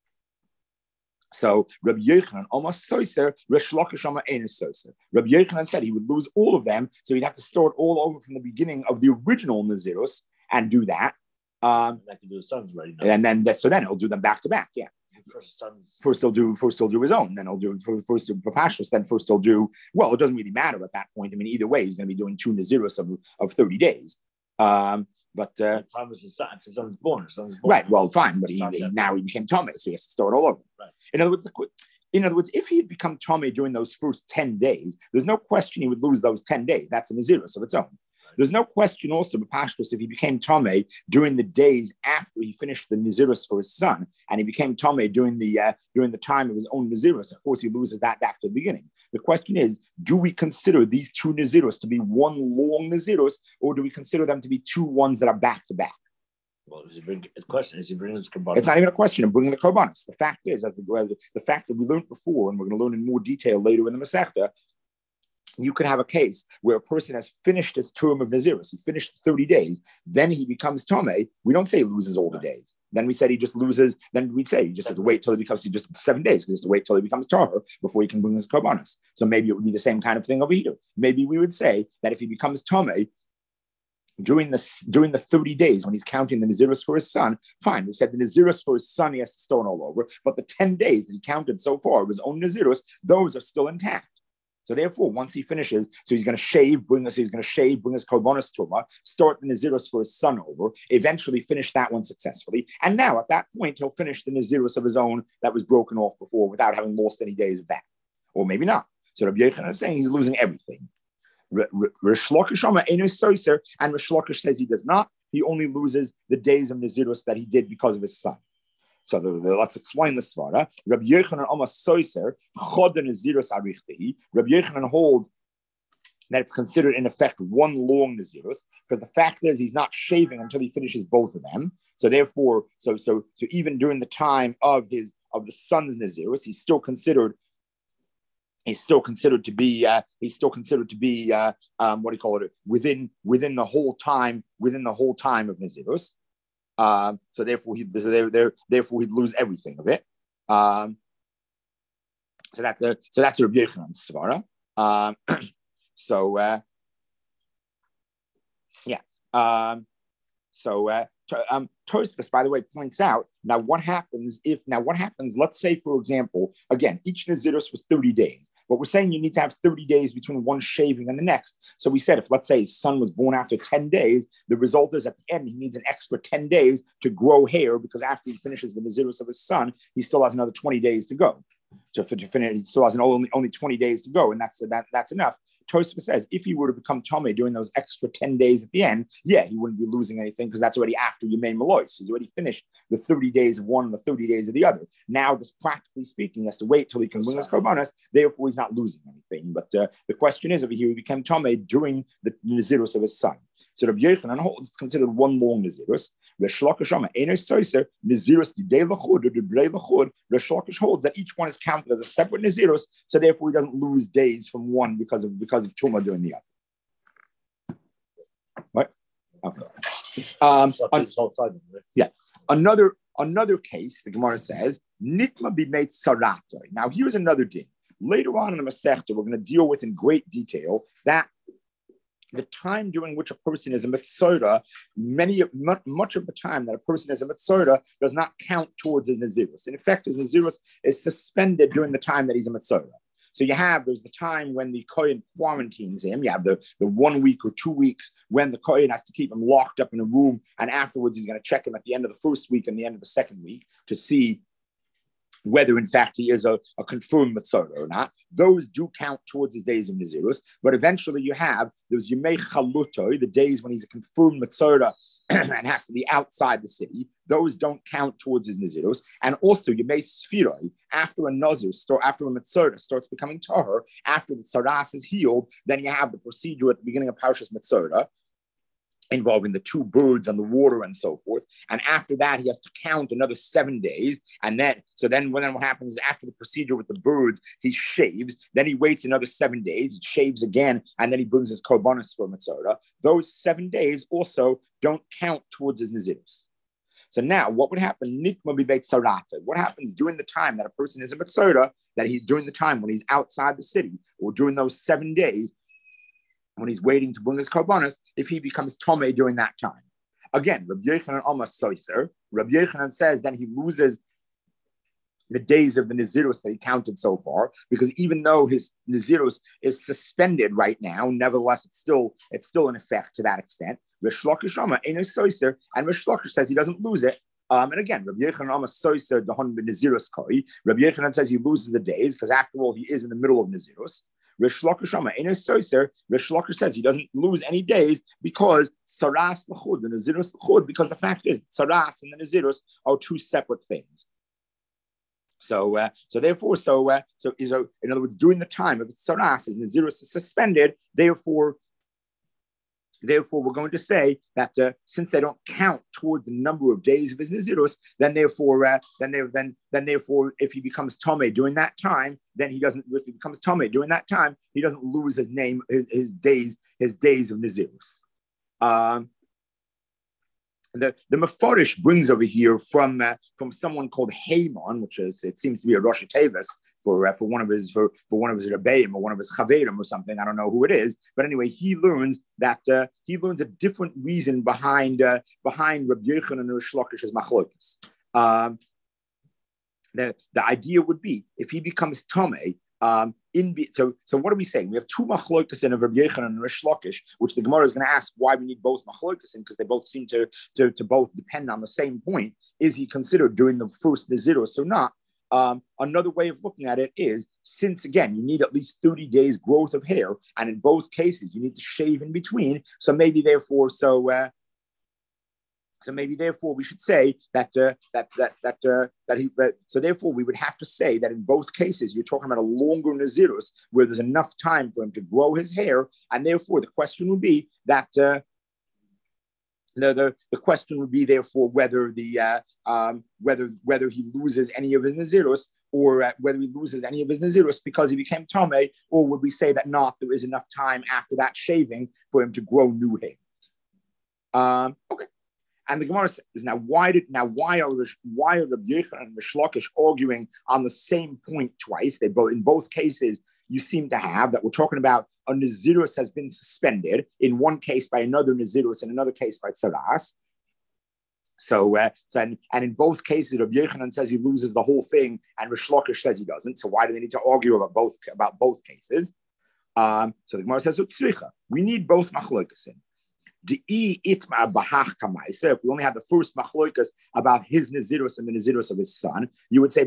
So Rabbi Yochanan almost soiser, Resh Lakish Amar Enes soiser. Rabbi Yochanan said he would lose all of them, so he'd have to start all over from the beginning of the original Nazirus and do that. Um, that can do his sons right now. And then that, so then he'll do them back to back. Yeah. First, sons. first he'll do first he'll do his own, then he'll do first do Papashus, then first he'll do well. It doesn't really matter at that point. I mean, either way, he's going to be doing two Nazirus of, of thirty days. Um, But uh, time was his son. His son's born. His son's born. Right. Well, fine. But he, he now he became Tomei, so he has to start all over. Right. In other words, the, in other words, if he had become Tomei during those first ten days, there's no question he would lose those ten days. That's a Nazirus of its own. Right. There's no question also, Pashtus, if he became Tomei during the days after he finished the Nazirus for his son, and he became Tomei during the uh, during the time of his own Nazirus, of course he loses that back to the beginning. The question is, do we consider these two Nazirus to be one long Nazirus, or do we consider them to be two ones that are back to back? Well, is he bring, the question is he bringing his Korbanos? It's not even a question of bringing the Korbanos. The fact is, as the, the fact that we learned before, and we're going to learn in more detail later in the Masechta, you could have a case where a person has finished his term of Nazirus. He finished thirty days. Then he becomes Tomei. We don't say he loses all the days. Then we said he just loses. Then we'd say he just have to wait till he becomes, he just seven days, because he has to wait till he becomes Tahor before he can bring his Korbanos. So maybe it would be the same kind of thing over here. Maybe we would say that if he becomes Tomei, During the, during the thirty days when he's counting the Nazirus for his son, fine. We said the Nazirus for his son, he has to start all over. But the ten days that he counted so far of his own Nazirus, those are still intact. So therefore, once he finishes, so he's going to shave, bring us, he's going to shave, bring us Korbanos Tumah, start the Nazirus for his son over, eventually finish that one successfully. And now at that point, he'll finish the Nazirus of his own that was broken off before without having lost any days of that. Or maybe not. So Rabbi Yochanan is saying he's losing everything. Resh Lakish Amar Enes soiser, and Resh Lakish says he does not. He only loses the days of Nazirus that he did because of his son. So the, the, let's explain the svara. Rabbi Yochanan Amar soiser chod Nazirus arichti. Rabbi Yochanan holds that it's considered in effect one long Nazirus, because the fact is he's not shaving until he finishes both of them. So therefore, so so so even during the time of his of the son's Nazirus, he's still considered. He's still considered to be. Uh, he's still considered to be. Uh, um, what do you call it? Within within the whole time. Within the whole time of Nazirus. Um, so therefore, he so there, there, therefore he'd lose everything of it. Um, so that's a so that's a Rabbi Yochanan's svara. Um, so uh, yeah. Um, so uh, um, Tosfos, by the way, points out now what happens if now what happens. Let's say, for example, again, each Nazirus was thirty days. But we're saying you need to have thirty days between one shaving and the next. So we said if, let's say, his son was born after ten days, the result is at the end, he needs an extra ten days to grow hair, because after he finishes the Nazirus of his son, he still has another twenty days to go. To, to finish, he still has an only, only twenty days to go, and that's that, that's enough. Tosfos says if he were to become Tomei during those extra ten days at the end, yeah, he wouldn't be losing anything, because that's already after Yemei Malois. He's already finished the thirty days of one and the thirty days of the other. Now, just practically speaking, he has to wait till he can bring his Korbanos. Therefore, he's not losing anything. But uh, the question is, over here, he became Tomei during the Nazirus of his son. So Rabbi Yochanan holds it's considered one long Nazirus. Resh Lakish Amar Enes soiser Nazirus Didei Lachud or Dibrei Lachud. Resh Lakish holds that each one is counted as a separate Nazirus, so therefore he doesn't lose days from one because of because of Tumah doing the other. Right? Okay. Um, un- yeah. Another another case, the Gemara says, Nitma b'meit Sarato. Now here's another din. Later on in the Masechta, we're going to deal with in great detail that the time during which a person is a mitzvah, many much, much of the time that a person is a mitzvah does not count towards his nazirus. In effect, his nazirus is suspended during the time that he's a mitzvah. So you have, there's the time when the kohen quarantines him. You have the, the one week or two weeks when the kohen has to keep him locked up in a room, and afterwards he's going to check him at the end of the first week and the end of the second week to see whether in fact he is a, a confirmed mitzvah or not. Those do count towards his days of Nazirus, but eventually you have those Yemei Chalutoi, the days when he's a confirmed mitzvah and has to be outside the city. Those don't count towards his Nazirus. And also Yemei Sphiroi, after a Nazir, start, after a mitzvah starts becoming Tahor, after the Saras is healed, then you have the procedure at the beginning of Parshas Mitzvah, involving the two birds on the water and so forth. And after that, he has to count another seven days. And then, so then, when then what happens is after the procedure with the birds, he shaves. Then he waits another seven days. He shaves again, and then he brings his korbanos for Mitzvah. Those seven days also don't count towards his Nazirus. So now, what would happen? What happens during the time that a person is a Mitzvah, that he during the time when he's outside the city, or during those seven days, when he's waiting to bring his korbanos, if he becomes tomei during that time. Again, Rabbi Yochanan almost soiser. Rabbi Yochanan says then he loses the days of the Nazirus that he counted so far, because even though his Nazirus is suspended right now, nevertheless, it's still it's still in effect to that extent. Rish Lakish Amma ain't a soiser, and Rish Lakish says he doesn't lose it. Um, and again, Rabbi Yochanan almost soiser dehon b'Nazirus koi. Rabbi Yochanan says he loses the days because after all, he is in the middle of Nazirus. Rish Lakish Amma ain't a soiser. Rish Lakish says he doesn't lose any days because saras l'chud, the Nazirus l'chud, because the fact is saras and the Nazirus are two separate things. So, uh, so therefore, so, uh, so, so, in other words, during the time of saras, his Nazirus is suspended. Therefore, therefore, we're going to say that uh, since they don't count towards the number of days of his Nazirus, then therefore, uh, then they, then, then therefore, if he becomes tomei during that time, then he doesn't. If he becomes tomei during that time, he doesn't lose his name, his, his days, his days of Nazirus. Um, The, the Mefarish brings over here from uh, from someone called Haman, which is it seems to be a Rosh Tevis for uh, for one of his for, for one of his Rebbeim or one of his Chaverim or something. I don't know who it is, but anyway, he learns that uh, he learns a different reason behind uh, behind Rabbi Yochanan and Rish Lakish's machlokes. Um, the the idea would be if he becomes tomei. Um, in so, so what are we saying? We have two machlokas in of Rabbi Yochanan and Rish Lakish, which the Gemara is going to ask why we need both machlokas in, because they both seem to, to to both depend on the same point. Is he considered during the first Nazirus or not? Um, another way of looking at it is, since again you need at least thirty days growth of hair, and in both cases you need to shave in between. So maybe therefore, so. Uh, So maybe, therefore, we should say that uh, that that that uh, that he. Uh, so therefore, we would have to say that in both cases, you're talking about a longer Nazirus where there's enough time for him to grow his hair, and therefore, the question would be that. Uh, the, the the question would be therefore whether the uh, um, whether whether he loses any of his Nazirus or uh, whether he loses any of his Nazirus because he became tomei, or would we say that not there is enough time after that shaving for him to grow new hair? Um, okay. And the Gemara says, now why did now why are why are Rabbi Yochanan and Rish Lakish arguing on the same point twice? They both in both cases you seem to have that we're talking about a Nazirus has been suspended in one case by another Nazirus, in another case by Tzaras. So, uh, so and, and in both cases, Rabbi Yochanan says he loses the whole thing, and Rish Lakish says he doesn't. So why do they need to argue about both about both cases? Um, so the Gemara says, we need both machlokas in. If we only had the first machloikas about his Nazirus and the Nazirus of his son, you would say,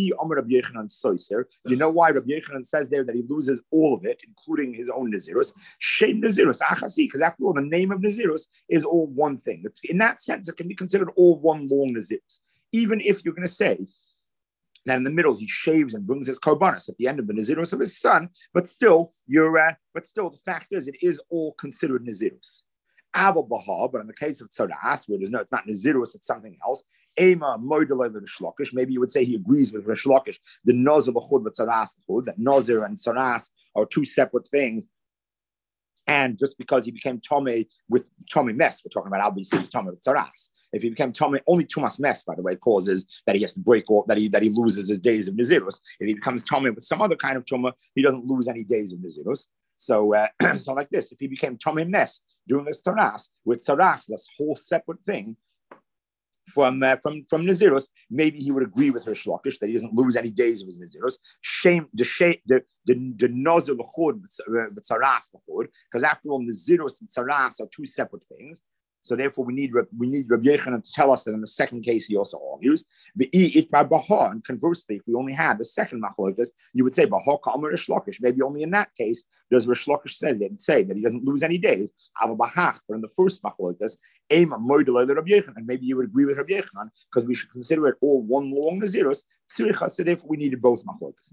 you know why Rabbi Yochanan says there that he loses all of it, including his own Nazirus? Shem Nazirus, because after all, the name of Nazirus is all one thing. It's, in that sense, it can be considered all one long Nazirus. Even if you're going to say that in the middle he shaves and brings his korbanos at the end of the Nazirus of his son, but still, you're, uh, but still, the fact is, it is all considered Nazirus. But in the case of Tzaras, where there's no, it's not Nazirus, it's something else. Ema modelay the Rish Lakish. Maybe you would say he agrees with Rish Lakish. The Nazir l'chud but Tzaras l'chud. That Nazir and Tzaras are two separate things. And just because he became tomei with tomei mess, we're talking about obviously he's tomei with Tzaras. If he became tomei, only tumas mess, by the way, causes that he has to break off, that he that he loses his days of Nazirus. If he becomes tomei with some other kind of tumah, he doesn't lose any days of Nazirus. So, uh, so like this, if he became tomei mess doing this Tzaras, with Tzaras, this whole separate thing from uh, from from Nazirus, maybe he would agree with Rish Lakish that he doesn't lose any days of his Nazirus. Shame the shame the the the Nazir l'chud with Tzaras l'chud, because after all, Nazirus and Tzaras are two separate things. So therefore, we need we need Rabbi Yochanan to tell us that in the second case he also argues. And conversely, if we only had the second machlokas, you would say Bahar Ka'amar Rish Lakish. Maybe only in that case does Rish Lakish say that say that he doesn't lose any days. But in the first machlokas, and maybe you would agree with Rabbi Yochanan because we should consider it all one long Nazirus. So therefore, we needed both machlokas.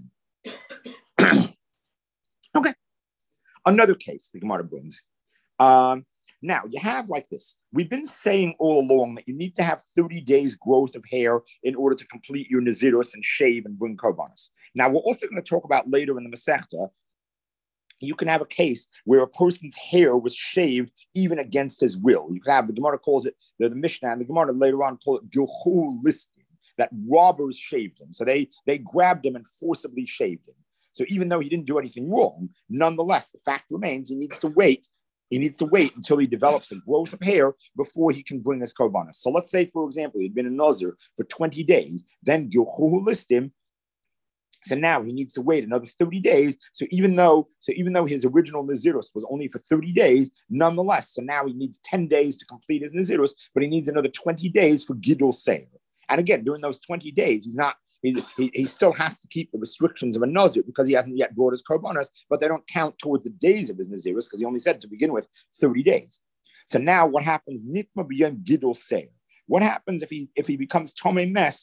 Okay, another case the Gemara brings. Um, Now, you have like this. We've been saying all along that you need to have thirty days growth of hair in order to complete your Nazirus and shave and bring korbanos. Now, we're also going to talk about later in the Masechta, you can have a case where a person's hair was shaved even against his will. You can have, the Gemara calls it, the, the Mishnah and the Gemara later on call it Gilchu listing, that robbers shaved him. So they, they grabbed him and forcibly shaved him. So even though he didn't do anything wrong, nonetheless, the fact remains he needs to wait He needs to wait until he develops a growth of hair before he can bring his korbanos. So let's say, for example, he'd been a nazir for twenty days, then Gilchuhu list him. So now he needs to wait another thirty days. So even though, so even though his original Nazirus was only for thirty days, nonetheless, so now he needs ten days to complete his Nazirus, but he needs another twenty days for Gidul Seir. And again, during those twenty days, he's not, he, he, he still has to keep the restrictions of a Nazir because he hasn't yet brought his korbanos, but they don't count towards the days of his Nazirus because he only said to begin with thirty days. So now what happens? Nitma b'yom Gidul Seir. What happens if he if he becomes Tomei Mess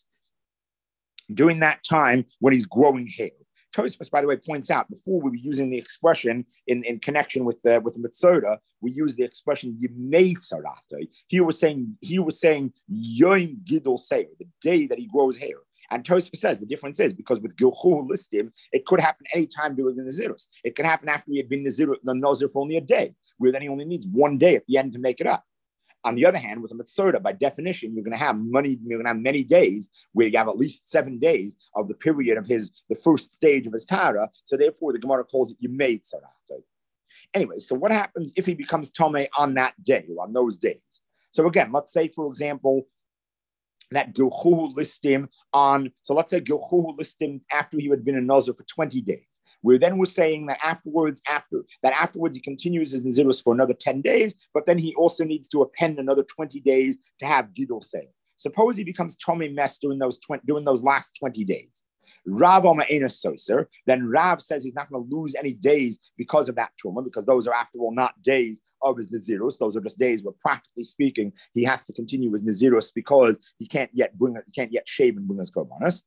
during that time when he's growing hair? Tosfos, by the way, points out before we were using the expression in, in connection with uh, with Mitzoda, we used the expression Yimei Tzarata. He was saying he was saying Yom Gidul Seir, the day that he grows hair. And Tosfos says the difference is because with Gilchu listim, it could happen any time during the Nazirus. It can happen after he had been Nazir, the Nazir for only a day, where then he only needs one day at the end to make it up. On the other hand, with a Mitzoda, by definition, you're going to have money, you're going to have many days where you have at least seven days of the period of his, the first stage of his Tara. So therefore, the Gemara calls it Yimei Tzarata. Anyway, so what happens if he becomes Tomei on that day, or on those days? So again, let's say, for example, that Gilchu list him on, so let's say Gilchu list him after he had been a Nazir for twenty days. Where then we're saying that afterwards, after that afterwards he continues his Nazirus for another ten days, but then he also needs to append another twenty days to have Gidul Seir. Suppose he becomes Tomei Mess during those twenty, during those last twenty days. Rav Omaenos Soser, then Rav says he's not going to lose any days because of that Truma, because those are, after all, not days of his Nazirus. Those are just days where, practically speaking, he has to continue his Nazirus because he can't yet bring, he can't yet shave and bring his korbanos.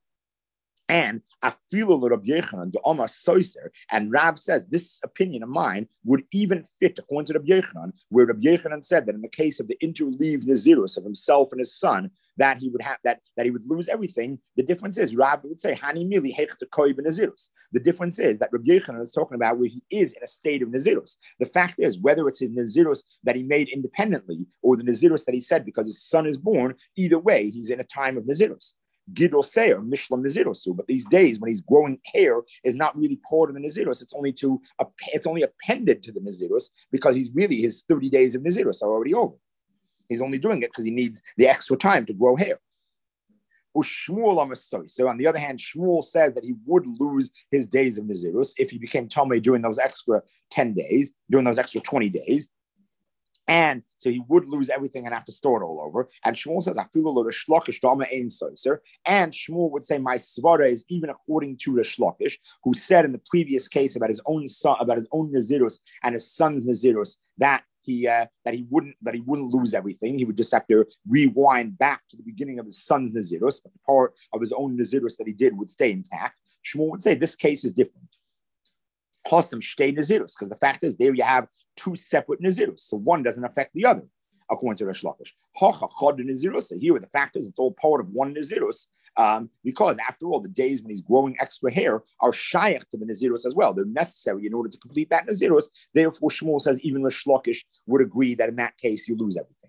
And Afilu Rabbi Yochanan, the Omar Soiser, and Rav says this opinion of mine would even fit according to Rabbi Yochanan, where Rabbi Yochanan said that in the case of the interleaved Nazirus of himself and his son, that he would have that that he would lose everything. The difference is Rav would say Hani Mili Hechta Koi Nazirus. The difference is that Rabbi Yochanan is talking about where he is in a state of Nazirus. The fact is, whether it's his Nazirus that he made independently or the Nazirus that he said because his son is born, either way, he's in a time of Nazirus. Gidul Seir, Mishlam Nazirusu. But these days when he's growing hair is not really part of the Nazirus. It's only to it's only appended to the Nazirus because he's really his thirty days of Nazirus are already over. He's only doing it because he needs the extra time to grow hair. So on the other hand, Shmuel said that he would lose his days of Nazirus if he became Tomei during those extra ten days, during those extra twenty days. And so he would lose everything and have to start all over. And Shmuel says, and Shmuel would say, my svara is even according to Rish Lakish, who said in the previous case about his own son, about his own Nazirus and his son's Nazirus, that he uh, that he wouldn't that he wouldn't lose everything. He would just have to rewind back to the beginning of his son's Nazirus, but the part of his own Nazirus that he did would stay intact. Shmuel would say this case is different. Chosam shtei Nazirus, because the fact is there you have two separate Nazirus, so one doesn't affect the other, according to Rish Lakish. Hacha chad Nazirus, so here the fact is it's all part of one Nazirus, um, because after all, the days when he's growing extra hair are shaykh to the Nazirus as well. They're necessary in order to complete that Nazirus. Therefore, Shmuel says even Rish Lakish would agree that in that case you lose everything.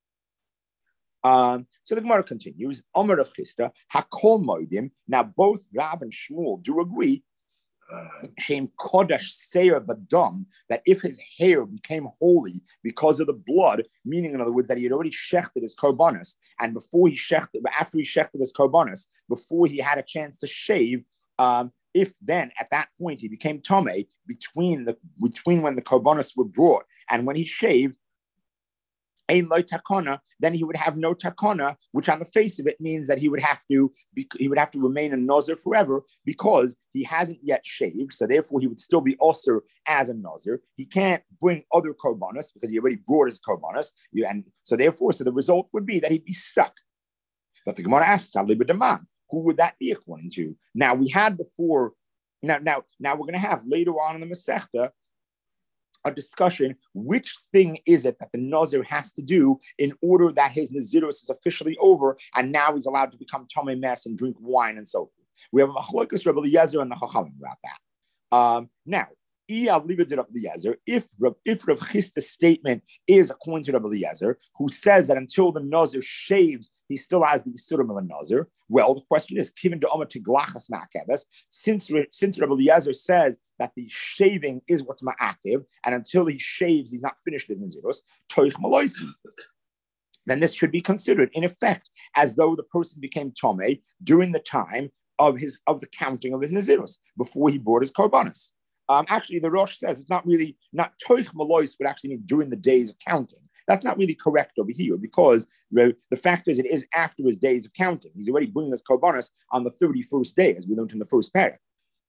Um, so the Gemara continues, Amar of Chisda, Hakol Moedim. Now both Rav and Shmuel do agree Shem Kodesh Seir Badam, that if his hair became holy because of the blood, meaning in other words that he had already shechted his korbanos, and before he shechted, after he shechted his korbanos, before he had a chance to shave, um, if then at that point he became tomei between the between when the korbanos were brought and when he shaved, ein lo takana, then he would have no takana, which on the face of it means that he would have to be, he would have to remain a nazir forever because he hasn't yet shaved. So therefore, he would still be osir as a nazir. He can't bring other korbanos because he already brought his korbanos, and so therefore, so the result would be that he'd be stuck. But the Gemara asks, who would that be according to? Now we had before. Now, now, now we're going to have later on in the Masechta a discussion, which thing is it that the Nazir has to do in order that his Nazirus is officially over, and now he's allowed to become Tomei Mess and drink wine and so forth. We have a Machlokas Rabbi Eliezer and the Chachamim about that. Um, now, if if if Rav Chista's statement is according to Rabbi Eliezer, who says that until the Nazir shaves, he still has the Isurim of a Nazir. Well, the question is, Kivin de Omer Tiglachas Ma'akeves, since since Rabbi Eliezer says that the shaving is what's ma'akev, and until he shaves, he's not finished his Nazirus, Toich Maloisi. Then this should be considered, in effect, as though the person became Tomei during the time of his of the counting of his Nazirus, before he brought his Korbanos. Um, actually, the Rosh says it's not really, not Toich Malois would actually mean during the days of counting. That's not really correct over here, because the, the fact is it is after his days of counting. He's already bringing his Korbanos on the thirty-first day, as we learned in the first paragraph.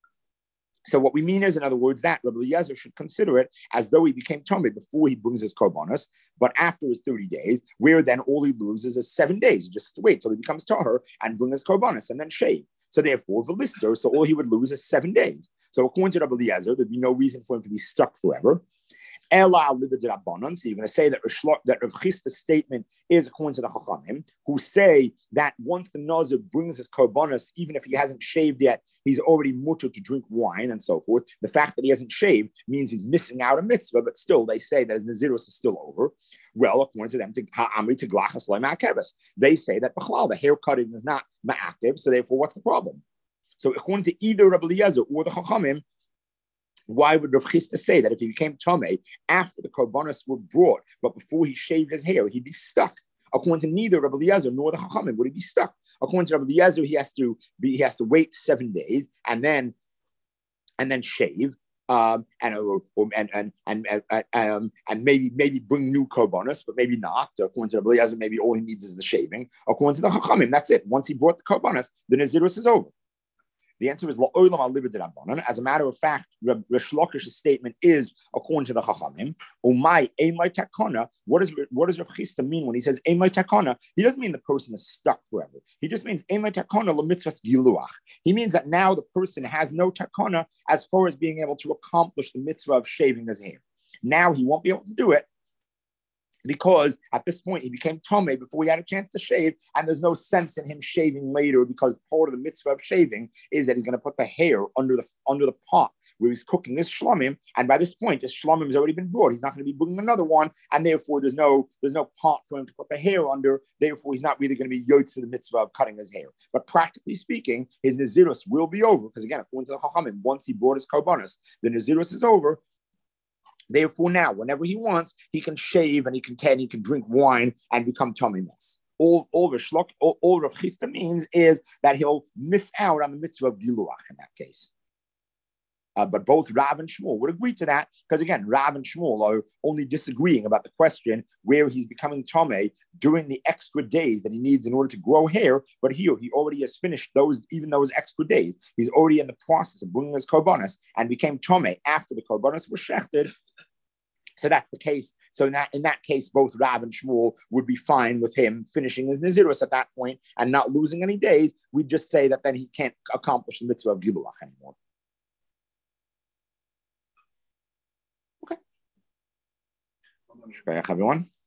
So what we mean is, in other words, that Rabbi Eliezer should consider it as though he became Tomei before he brings his Korbanos, but after his thirty days, where then all he loses is seven days. He just has to wait till he becomes Tahor and bring his Korbanos and then shave. So therefore, the lister, so all he would lose is seven days. So according to Rabbi Eliezer, there'd be no reason for him to be stuck forever. Ela libid rabbanon. So you're going to say that Rav, that Rav Chista's statement is according to the Chachamim, who say that once the Nazir brings his korbanos, even if he hasn't shaved yet, he's already mutter to drink wine and so forth. The fact that he hasn't shaved means he's missing out a mitzvah, but still they say that his Nazirus is still over. Well, according to them, to Ha'amri to Glachas Lo Ma'akeves, they say that B'chlal, the hair cutting is not ma'akev, so therefore what's the problem? So according to either Rabbi Eliezer or the Chachamim, why would Rav Chista say that if he became Tomei after the Korbanos were brought, but before he shaved his hair, he'd be stuck? According to neither Rabbi Eliezer nor the Chachamim, would he be stuck? According to Rabbi Eliezer, he has to be, he has to wait seven days and then and then shave. Um, and, or, or, and and and and um, and maybe maybe bring new korbanos, but maybe not. According to Rabbi Eliezer, maybe all he needs is the shaving. According to the Chachamim, that's it. Once he brought the korbanos, the Nazirus is over. The answer is la'olam al libid rabbanon. As a matter of fact, Rish Lakish's statement is according to the Chachamim. Umay emay takana. What does what does Rav Chista mean when he says emay takana? He doesn't mean the person is stuck forever. He just means emay takana lemitzvas giluach. He means that now the person has no takana as far as being able to accomplish the mitzvah of shaving his hair. Now he won't be able to do it, because at this point he became Tomei before he had a chance to shave, and there's no sense in him shaving later, because part of the mitzvah of shaving is that he's going to put the hair under the under the pot where he's cooking this shlomim, and by this point this shlomim has already been brought. He's not going to be bringing another one, and therefore there's no there's no pot for him to put the hair under. Therefore he's not really going to be yotz to the mitzvah of cutting his hair. But practically speaking, his nazirus will be over, because again, according to the Chachamim, once he brought his korbanos, the nazirus is over. Therefore, now, whenever he wants, he can shave and he can tan, he can drink wine and become Tomei Mess. All, all, all, all Rav Chista means is that he'll miss out on the mitzvah of Giluach in that case. Uh, but both Rav and Shmuel would agree to that, because again, Rav and Shmuel are only disagreeing about the question where he's becoming Tomei during the extra days that he needs in order to grow hair. But here, he already has finished those, even those extra days. He's already in the process of bringing his korbanos and became Tomei after the korbanos were shechted. So that's the case. So in that, in that case, both Rav and Shmuel would be fine with him finishing his Nazirus at that point and not losing any days. We'd just say that then he can't accomplish the mitzvah of Giluach anymore. Okay. Everyone.